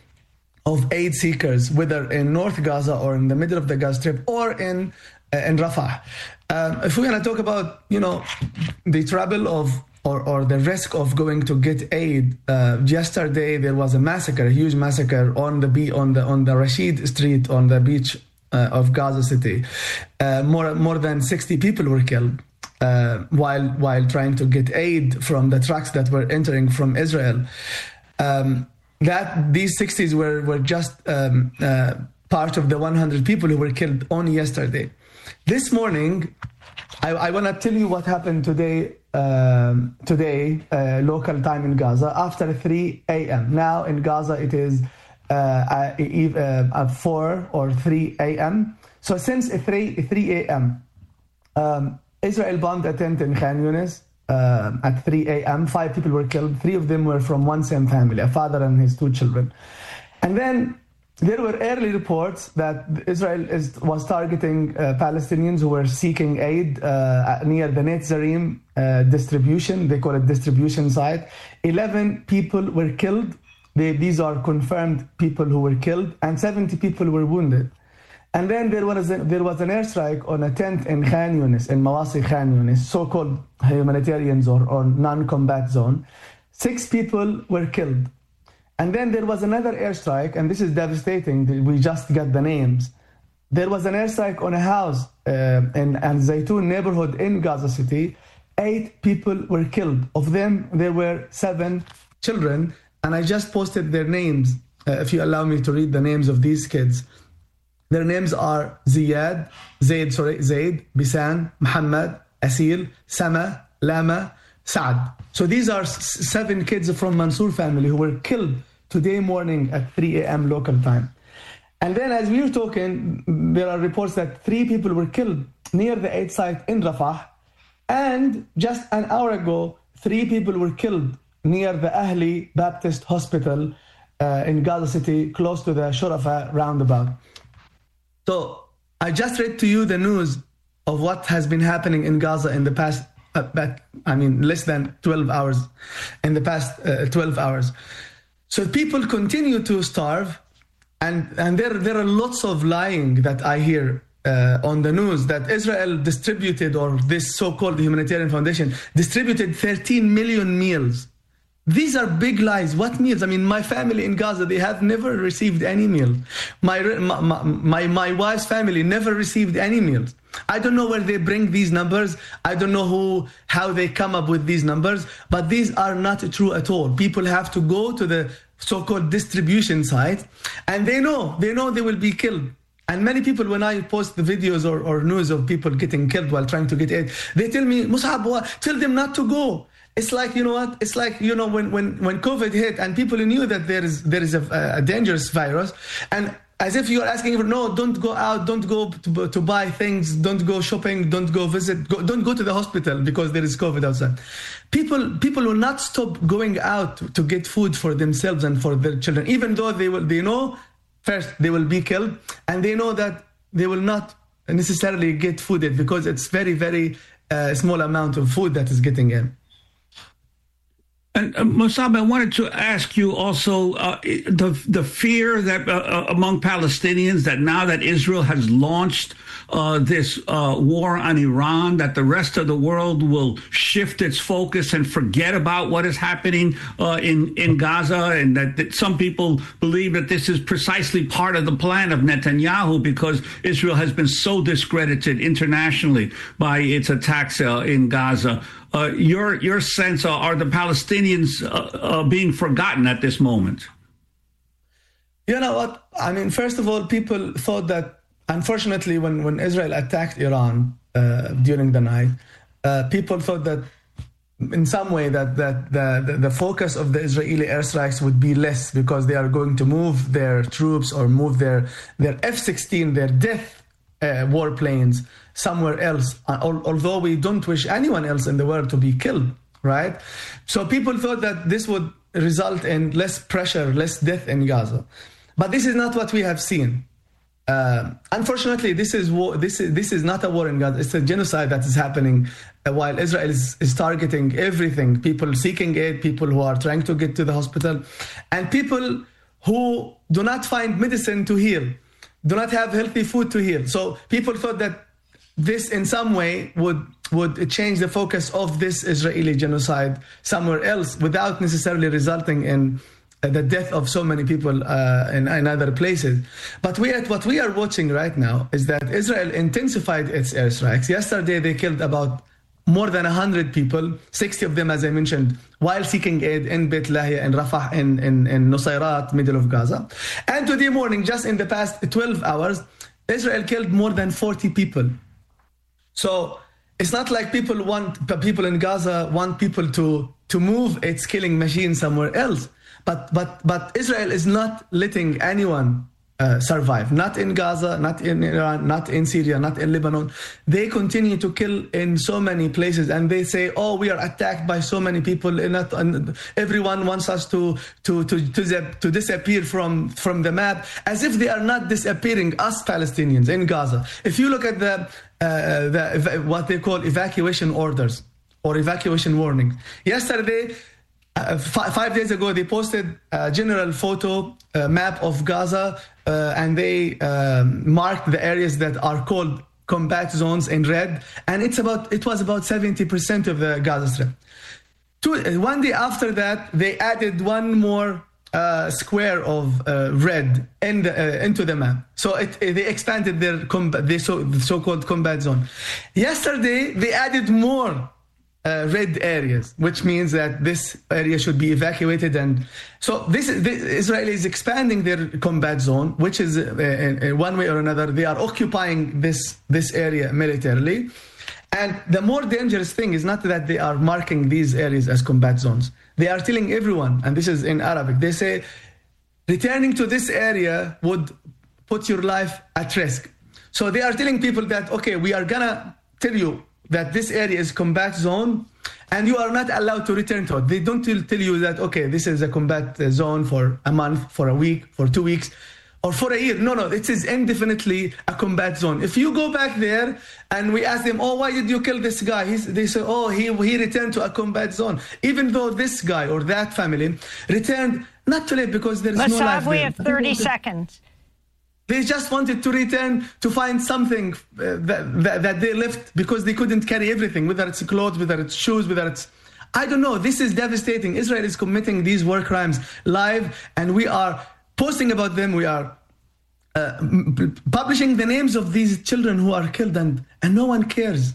of aid seekers, whether in North Gaza or in the middle of the Gaza Strip or in uh, in Rafah. Um, if we're going to talk about, you know, the trouble of or, or the risk of going to get aid, uh, yesterday there was a massacre, a huge massacre on the be on the on the Rashid Street on the beach uh, of Gaza City. Uh, more more than sixty people were killed uh, while while trying to get aid from the trucks that were entering from Israel. Um, That these sixties were, were just um, uh, part of the one hundred people who were killed only yesterday. This morning, I, I want to tell you what happened today, um, today uh, local time in Gaza, after three a.m. Now in Gaza it is uh, uh, at four or three a.m. So since three a.m., um, Israel bombed a tent in Khan Yunis. Uh, at three a.m., five people were killed. Three of them were from one same family, a father and his two children. And then there were early reports that Israel is, was targeting uh, Palestinians who were seeking aid uh, near the Netzarim uh, distribution, they call it distribution site. eleven people were killed. They, these are confirmed people who were killed, and seventy people were wounded. And then there was a, there was an airstrike on a tent in Khan Yunis, in Mawasi Khan Yunis, so-called humanitarian zone or non-combat zone. Six people were killed. And then there was another airstrike, and this is devastating. We just got the names. There was an airstrike on a house uh, in Al Zaytun neighborhood in Gaza City. Eight people were killed. Of them, there were seven children. And I just posted their names, uh, if you allow me to read the names of these kids. Their names are Ziyad, Zaid, sorry, Zaid, Bisan, Muhammad, Asil, Sama, Lama, Saad. So these are s- seven kids from Mansour family who were killed today morning at three a.m. local time. And then as we were talking, there are reports that three people were killed near the aid site in Rafah. And just an hour ago, three people were killed near the Ahli Baptist Hospital uh, in Gaza City, close to the Shurafa roundabout. So I just read to you the news of what has been happening in Gaza in the past, uh, back, I mean, less than twelve hours, in the past uh, twelve hours. So people continue to starve, and, and there, there are lots of lying that I hear uh, on the news that Israel distributed, or this so-called humanitarian foundation, distributed thirteen million meals. These are big lies. What meals? I mean, my family in Gaza, they have never received any meal. My, my, my, my wife's family never received any meals. I don't know where they bring these numbers. I don't know who, how they come up with these numbers, but these are not true at all. People have to go to the so-called distribution site, and they know, they know they will be killed. And many people, when I post the videos or, or news of people getting killed while trying to get aid, they tell me, Mossab, tell them not to go. It's like, you know what? It's like, you know, when, when, when COVID hit and people knew that there is there is a, a dangerous virus, and as if you're asking, no, don't go out, don't go to, to buy things, don't go shopping, don't go visit, go, don't go to the hospital because there is COVID outside. People people will not stop going out to get food for themselves and for their children, even though they will, they know first they will be killed, and they know that they will not necessarily get food because it's very, very uh, small amount of food that is getting in. And uh, Mossab, I wanted to ask you also uh, the the fear that uh, among Palestinians that now that Israel has launched uh, this uh, war on Iran, that the rest of the world will shift its focus and forget about what is happening uh, in in Gaza, and that, that some people believe that this is precisely part of the plan of Netanyahu because Israel has been so discredited internationally by its attacks uh, in Gaza. Uh, your your sense, uh, are the Palestinians uh, uh, being forgotten at this moment? You know what? I mean, first of all, people thought that, unfortunately, when, when Israel attacked Iran uh, during the night, uh, people thought that in some way that, that the, the, the focus of the Israeli airstrikes would be less because they are going to move their troops or move their, their F sixteen, their death uh, warplanes, somewhere else, although we don't wish anyone else in the world to be killed, right? So people thought that this would result in less pressure, less death in Gaza. But this is not what we have seen. Uh, unfortunately, this is war, this is this is not a war in Gaza. It's a genocide that is happening uh, while Israel is, is targeting everything, people seeking aid, people who are trying to get to the hospital, and people who do not find medicine to heal, do not have healthy food to heal. So people thought that this in some way would would change the focus of this Israeli genocide somewhere else without necessarily resulting in uh, the death of so many people uh, in, in other places. But we at what we are watching right now is that Israel intensified its airstrikes. Yesterday they killed about more than one hundred people, sixty of them, as I mentioned, while seeking aid in Beit Lahia and Rafah in, in, in Nusayrat, middle of Gaza. And today morning, just in the past twelve hours, Israel killed more than forty people. So it's not like people want people in Gaza want people to to move its killing machine somewhere else. But but but Israel is not letting anyone uh, survive. Not in Gaza, not in Iran, not in Syria, not in Lebanon. They continue to kill in so many places, and they say, "Oh, we are attacked by so many people, and, not, and everyone wants us to to to to, to disappear from from the map," as if they are not disappearing. Us Palestinians in Gaza. If you look at the Uh, the, what they call evacuation orders or evacuation warning. Yesterday, uh, f- five days ago, they posted a general photo uh, map of Gaza uh, and they uh, marked the areas that are called combat zones in red. And it's about it was about seventy percent of the Gaza Strip. Two, one day after that, they added one more Uh, square of uh, red in the, uh, into the map. So it, it, they expanded their combat, the so, the so-called combat zone. Yesterday, they added more uh, red areas, which means that this area should be evacuated. And so this, this Israel is expanding their combat zone, which is uh, in, in one way or another, they are occupying this, this area militarily. And the more dangerous thing is not that they are marking these areas as combat zones. They are telling everyone, and this is in Arabic, they say, returning to this area would put your life at risk. So they are telling people that, okay, we are gonna tell you that this area is combat zone, and you are not allowed to return to it. They don't tell you that, okay, this is a combat zone for a month, for a week, for two weeks, or for a year. No, no, it is indefinitely a combat zone. If you go back there and we ask them, oh, why did you kill this guy? He's, they say, oh, he, he returned to a combat zone. Even though this guy or that family returned not to live because there is no life we there. have thirty seconds. They just wanted to return to find something uh, that, that, that they left because they couldn't carry everything, whether it's clothes, whether it's shoes, whether it's... I don't know. This is devastating. Israel is committing these war crimes live, and we are posting about them. We are uh, publishing the names of these children who are killed, and, and no one cares.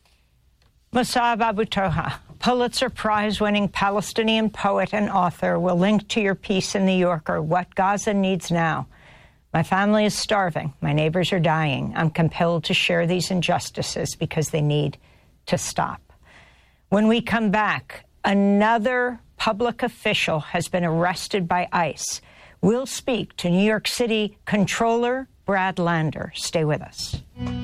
Mossab Abu Toha, Pulitzer Prize-winning Palestinian poet and author, will link to your piece in The Yorker, What Gaza Needs Now. My family is starving. My neighbors are dying. I'm compelled to share these injustices because they need to stop. When we come back, another public official has been arrested by ICE. We'll speak to New York City Controller Brad Lander. Stay with us.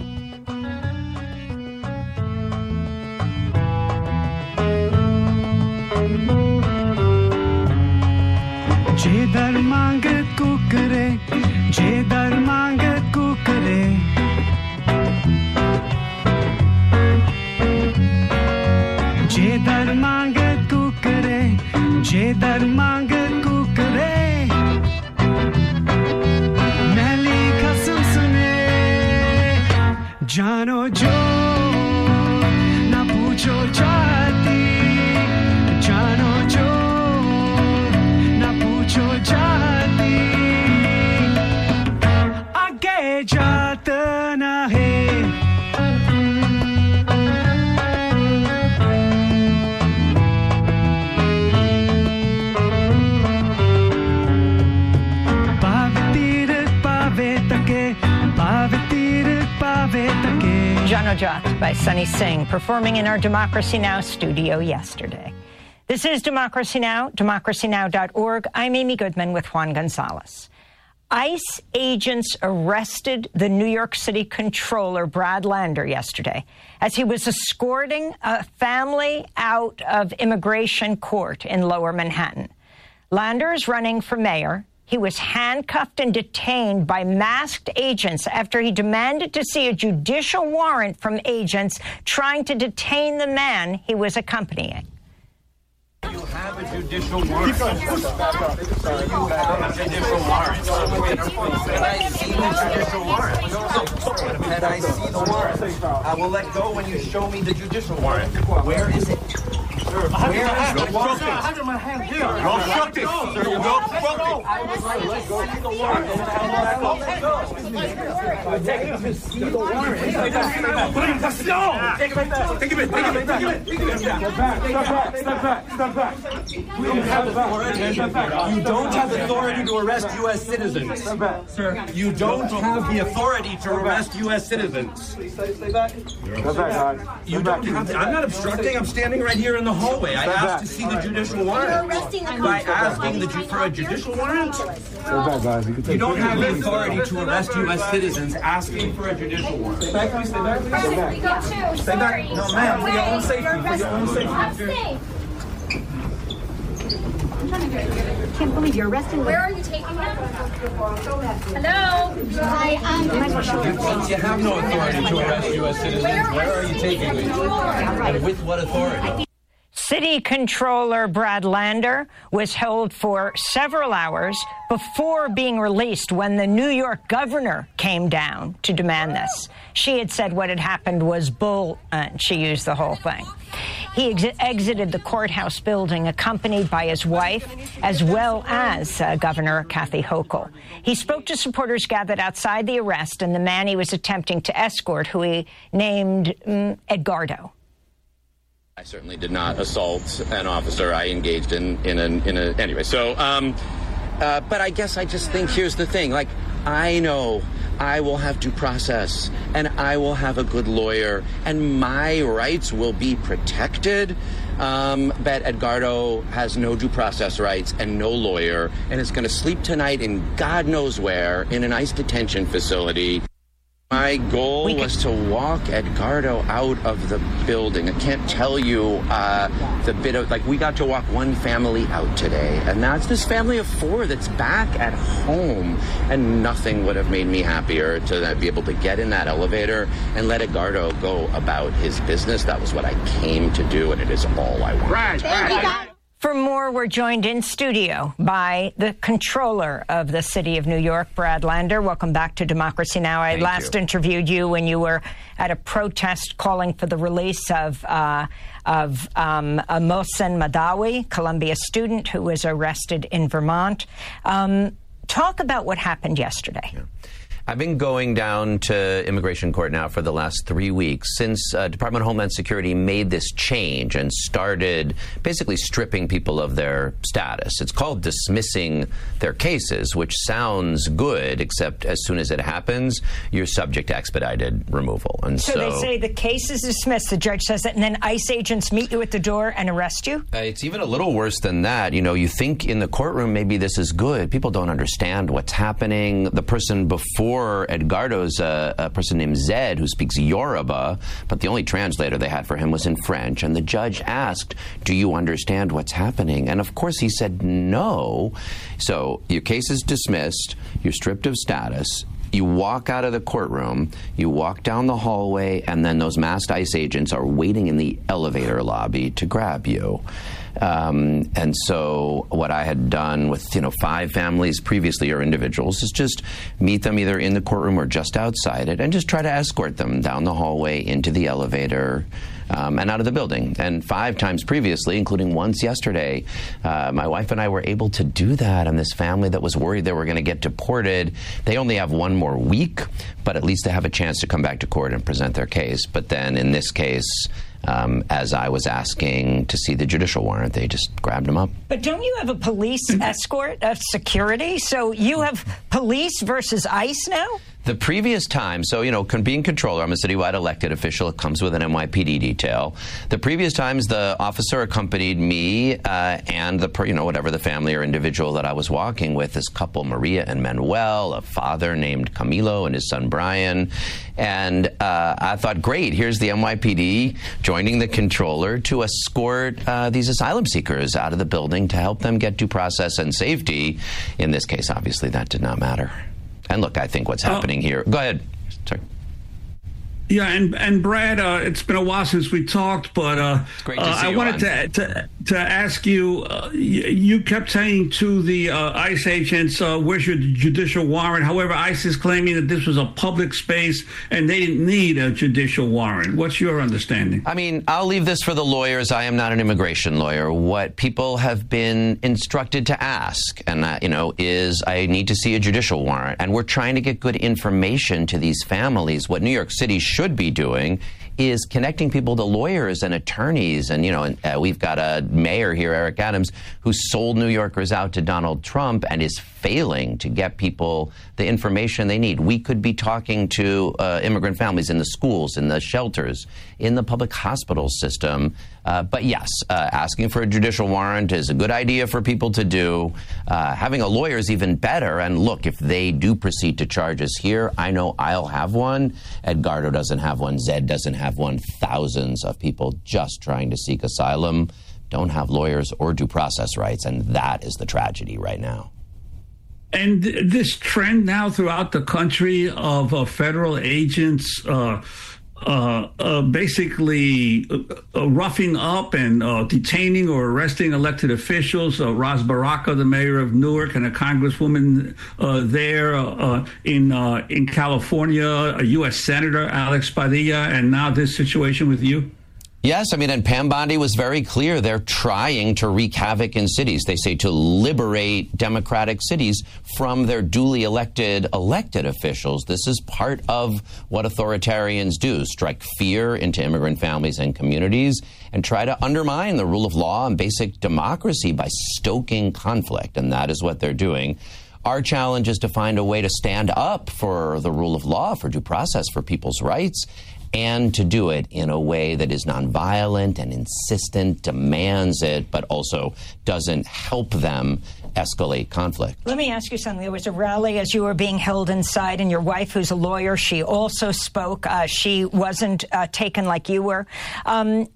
जे दर मांगे कुकरे जे दर मांगे कुकरे जे दर मांगे कुकरे जे दर मांगे कुकरे मैली कसम सुने जानो जो ना पूछो जाती जानो जो जो जाती आगे जाता ना है पावतीर पावे तके पावतीर पावे तके Jano Jat by Sunny Singh, performing in our Democracy Now! Studio yesterday. This is Democracy Now!, democracy now dot org. I'm Amy Goodman with Juan Gonzalez. ICE agents arrested the New York City Controller, Brad Lander, yesterday as he was escorting a family out of immigration court in Lower Manhattan. Lander is running for mayor. He was handcuffed and detained by masked agents after he demanded to see a judicial warrant from agents trying to detain the man he was accompanying. You have a judicial warrant. You have a judicial warrant. Had I seen the judicial warrant? Had I seen the warrant? I will let go when you show me the judicial warrant. Where is it? Where is it? I have my hand here. You obstructed. You obstructed. I was like, let go. See the warrant. Take it. See the warrant. No. Take it right back. Take it back. Take it back. Take it back. Step back. Step back. Step back. Step back. You don't have authority. You don't have authority to arrest U S citizens. Sir, you don't have the authority to arrest U S citizens. Stay back. Step back, you don't have the, I'm not obstructing. I'm standing right here in the hallway. I asked to see the judicial warrant. By asking the, for a judicial warrant? You don't have the authority to arrest U S citizens asking for a judicial warrant. Stay back, please. Stay back, please. Stay back. Stay back. No, ma'am. For your own safety. For your own safety. Can't believe you're arresting. Where are you taking him? Hello? Hi, um, You have no authority to arrest U S citizens. Where are you taking me? And with what authority? City Controller Brad Lander was held for several hours before being released when the New York governor came down to demand this. She had said what had happened was bull, and she used the whole thing. He ex exited the courthouse building accompanied by his wife, as well as uh, Governor Kathy Hochul. He spoke to supporters gathered outside the arrest and the man he was attempting to escort, who he named um, Edgardo. I certainly did not assault an officer. I engaged in in a, in a anyway. So, um, uh, but I guess I just think here's the thing. Like, I know I will have due process, and I will have a good lawyer, and my rights will be protected. Um, but Edgardo has no due process rights and no lawyer, and is going to sleep tonight in God knows where in an ICE detention facility. My goal was to walk Edgardo out of the building. I can't tell you uh, the bit of, like, we got to walk one family out today, and that's this family of four that's back at home, and nothing would have made me happier to be able to get in that elevator and let Edgardo go about his business. That was what I came to do, and it is all I want. Right, right. For more, we're joined in studio by the controller of the city of New York, Brad Lander. Welcome back to Democracy Now! I Thank last you. interviewed you when you were at a protest calling for the release of uh, of um, a Mohsen Madawi, Columbia student who was arrested in Vermont. Um, talk about what happened yesterday. Yeah. I've been going down to immigration court now for the last three weeks since uh, Department of Homeland Security made this change and started basically stripping people of their status. It's called dismissing their cases, which sounds good, except as soon as it happens, you're subject to expedited removal. And so, so they say the case is dismissed, the judge says that, and then ICE agents meet you at the door and arrest you? Uh, it's even a little worse than that. You know, you think in the courtroom maybe this is good. People don't understand what's happening. The person before Edgardo's uh, a person named Zed, who speaks Yoruba, but the only translator they had for him was in French. And the judge asked, do you understand what's happening? And of course he said no. So your case is dismissed. You're stripped of status. You walk out of the courtroom, you walk down the hallway, and then those masked ICE agents are waiting in the elevator lobby to grab you. Um, and so what I had done with, you know, five families previously or individuals is just meet them either in the courtroom or just outside it and just try to escort them down the hallway into the elevator um, and out of the building. And five times previously, including once yesterday, uh, my wife and I were able to do that. And this family that was worried they were going to get deported, they only have one more week, but at least they have a chance to come back to court and present their case. But then in this case, Um, as I was asking to see the judicial warrant, they just grabbed him up. But don't you have a police escort of security? So you have police versus ICE now? The previous time, so, you know, being controller, I'm a citywide elected official. It comes with an N Y P D detail. The previous times, the officer accompanied me uh, and the, you know, whatever the family or individual that I was walking with, this couple, Maria and Manuel, a father named Camilo and his son Brian. And uh, I thought, great, here's the N Y P D joining the controller to escort uh, these asylum seekers out of the building to help them get due process and safety. In this case, obviously, that did not matter. And look, I think what's happening uh, here. Go ahead. Sorry. Yeah, and and Brad, uh, it's been a while since we talked, but uh, great to uh, see I you wanted to, to to ask you. Uh, you, you kept saying to the uh, ICE agents, uh, "Where's your judicial warrant?" However, ICE is claiming that this was a public space and they didn't need a judicial warrant. What's your understanding? I mean, I'll leave this for the lawyers. I am not an immigration lawyer. What people have been instructed to ask, and uh, you know, is I need to see a judicial warrant, and we're trying to get good information to these families. What New York City should be doing is connecting people to lawyers and attorneys. And, you know, uh, we've got a mayor here, Eric Adams, who sold New Yorkers out to Donald Trump and is failing to get people the information they need. We could be talking to uh, immigrant families in the schools, in the shelters, in the public hospital system. Uh, but yes, uh, asking for a judicial warrant is a good idea for people to do. Uh, having a lawyer is even better. And look, if they do proceed to charges here, I know I'll have one. Edgardo doesn't have one. Zed doesn't have one. Thousands of people just trying to seek asylum don't have lawyers or due process rights. And that is the tragedy right now. And th- this trend now throughout the country of uh, federal agents uh, uh, uh, basically uh, roughing up and uh, detaining or arresting elected officials. Uh, Ras Baraka, the mayor of Newark, and a congresswoman uh, there uh, in uh, in California, a U S Senator, Alex Padilla, and now this situation with you. Yes, I mean, and Pam Bondi was very clear. They're trying to wreak havoc in cities. They say to liberate democratic cities from their duly elected elected officials. This is part of what authoritarians do, strike fear into immigrant families and communities and try to undermine the rule of law and basic democracy by stoking conflict. And that is what they're doing. Our challenge is to find a way to stand up for the rule of law, for due process, for people's rights, and to do it in a way that is nonviolent and insistent, demands it, but also doesn't help them escalate conflict. Let me ask you something. There was a rally as you were being held inside, and your wife, who's a lawyer, she also spoke. Uh, she wasn't uh, taken like you were. Um,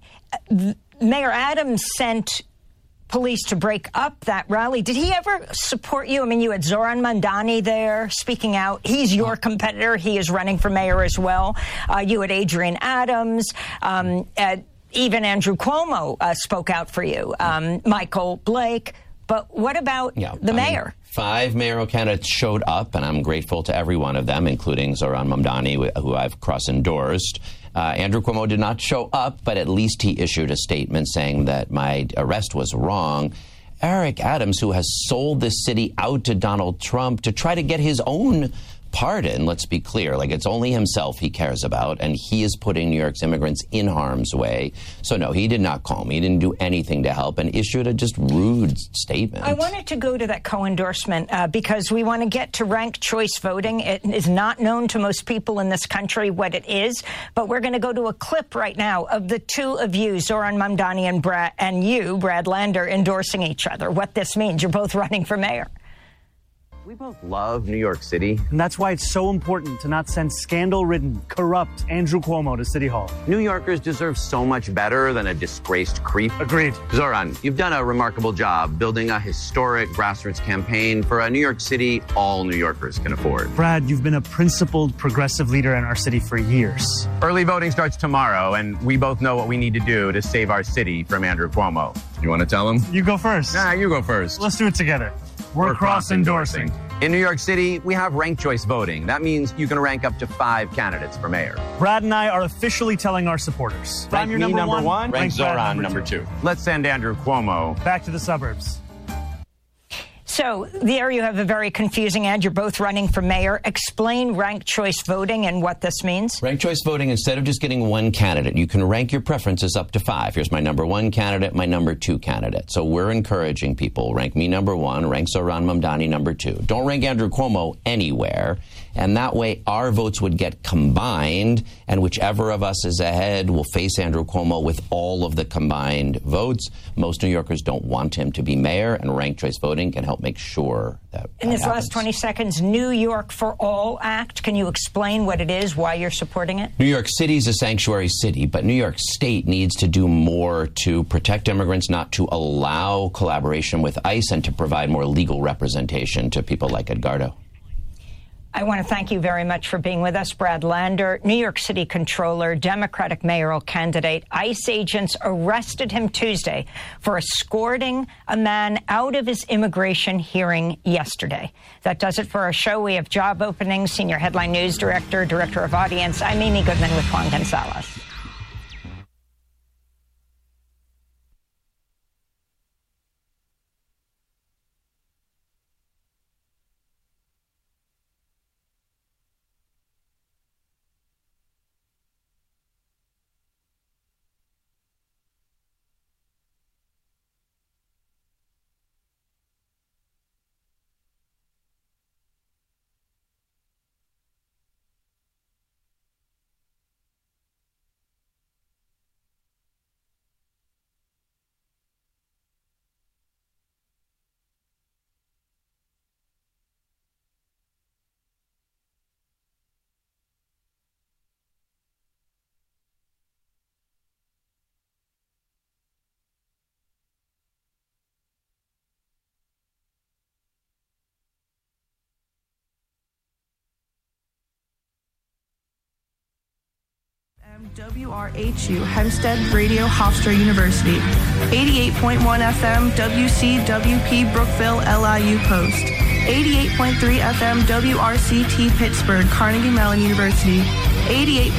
Mayor Adams sent police to break up that rally. Did he ever support you? I mean, you had Zoran Mandani there speaking out. He's your competitor. He is running for mayor as well. Uh, you had Adrian Adams. Um, uh, even Andrew Cuomo uh, spoke out for you. Um, Michael Blake. But what about yeah, the I mayor? Mean, five mayoral candidates showed up, and I'm grateful to every one of them, including Zoran Mamdani, who I've cross-endorsed. Uh, Andrew Cuomo did not show up, but at least he issued a statement saying that my arrest was wrong. Eric Adams, who has sold this city out to Donald Trump to try to get his own pardon, let's be clear, like it's only himself he cares about, and he is putting New York's immigrants in harm's way. So no, he did not call me. He didn't do anything to help and issued a just rude statement. I wanted to go to that co-endorsement uh, because we want to get to ranked choice voting. It is not known to most people in this country what it is, but we're going to go to a clip right now of the two of you, Zoran Mamdani and Brad, and you, Brad Lander, endorsing each other. What this means. You're both running for mayor. We both love New York City. And that's why it's so important to not send scandal-ridden, corrupt Andrew Cuomo to City Hall. New Yorkers deserve so much better than a disgraced creep. Agreed. Zoran, you've done a remarkable job building a historic grassroots campaign for a New York City all New Yorkers can afford. Brad, you've been a principled, progressive leader in our city for years. Early voting starts tomorrow, and we both know what we need to do to save our city from Andrew Cuomo. You want to tell him? You go first. Nah, you go first. Let's do it together. We're, We're cross-endorsing. In New York City, we have ranked choice voting. That means you can rank up to five candidates for mayor. Brad and I are officially telling our supporters. Rank I'm your me number, number one. one. Rank, Rank Zoran number, number two. two. Let's send Andrew Cuomo back to the suburbs. So there you have a very confusing ad. You're both running for mayor. Explain ranked choice voting and what this means. Ranked choice voting, instead of just getting one candidate, you can rank your preferences up to five. Here's my number one candidate, my number two candidate. So we're encouraging people, rank me number one, rank Zoran Mamdani number two. Don't rank Andrew Cuomo anywhere. And that way our votes would get combined, and whichever of us is ahead will face Andrew Cuomo with all of the combined votes. Most New Yorkers don't want him to be mayor, and ranked choice voting can help make sure that In that this happens. last twenty seconds, New York for All Act. Can you explain what it is, why you're supporting it? New York City is a sanctuary city, but New York State needs to do more to protect immigrants, not to allow collaboration with ICE, and to provide more legal representation to people like Edgardo. I want to thank you very much for being with us. Brad Lander, New York City Comptroller, Democratic mayoral candidate. ICE agents arrested him Tuesday for escorting a man out of his immigration hearing yesterday. That does it for our show. We have job openings, Senior Headline News Director, Director of Audience. I'm Amy Goodman with Juan Gonzalez. W R H U, Hempstead Radio, Hofstra University. eighty-eight point one F M, W C W P, Brookville, L I U Post. eighty-eight point three F M, W R C T, Pittsburgh, Carnegie Mellon University. eighty-eight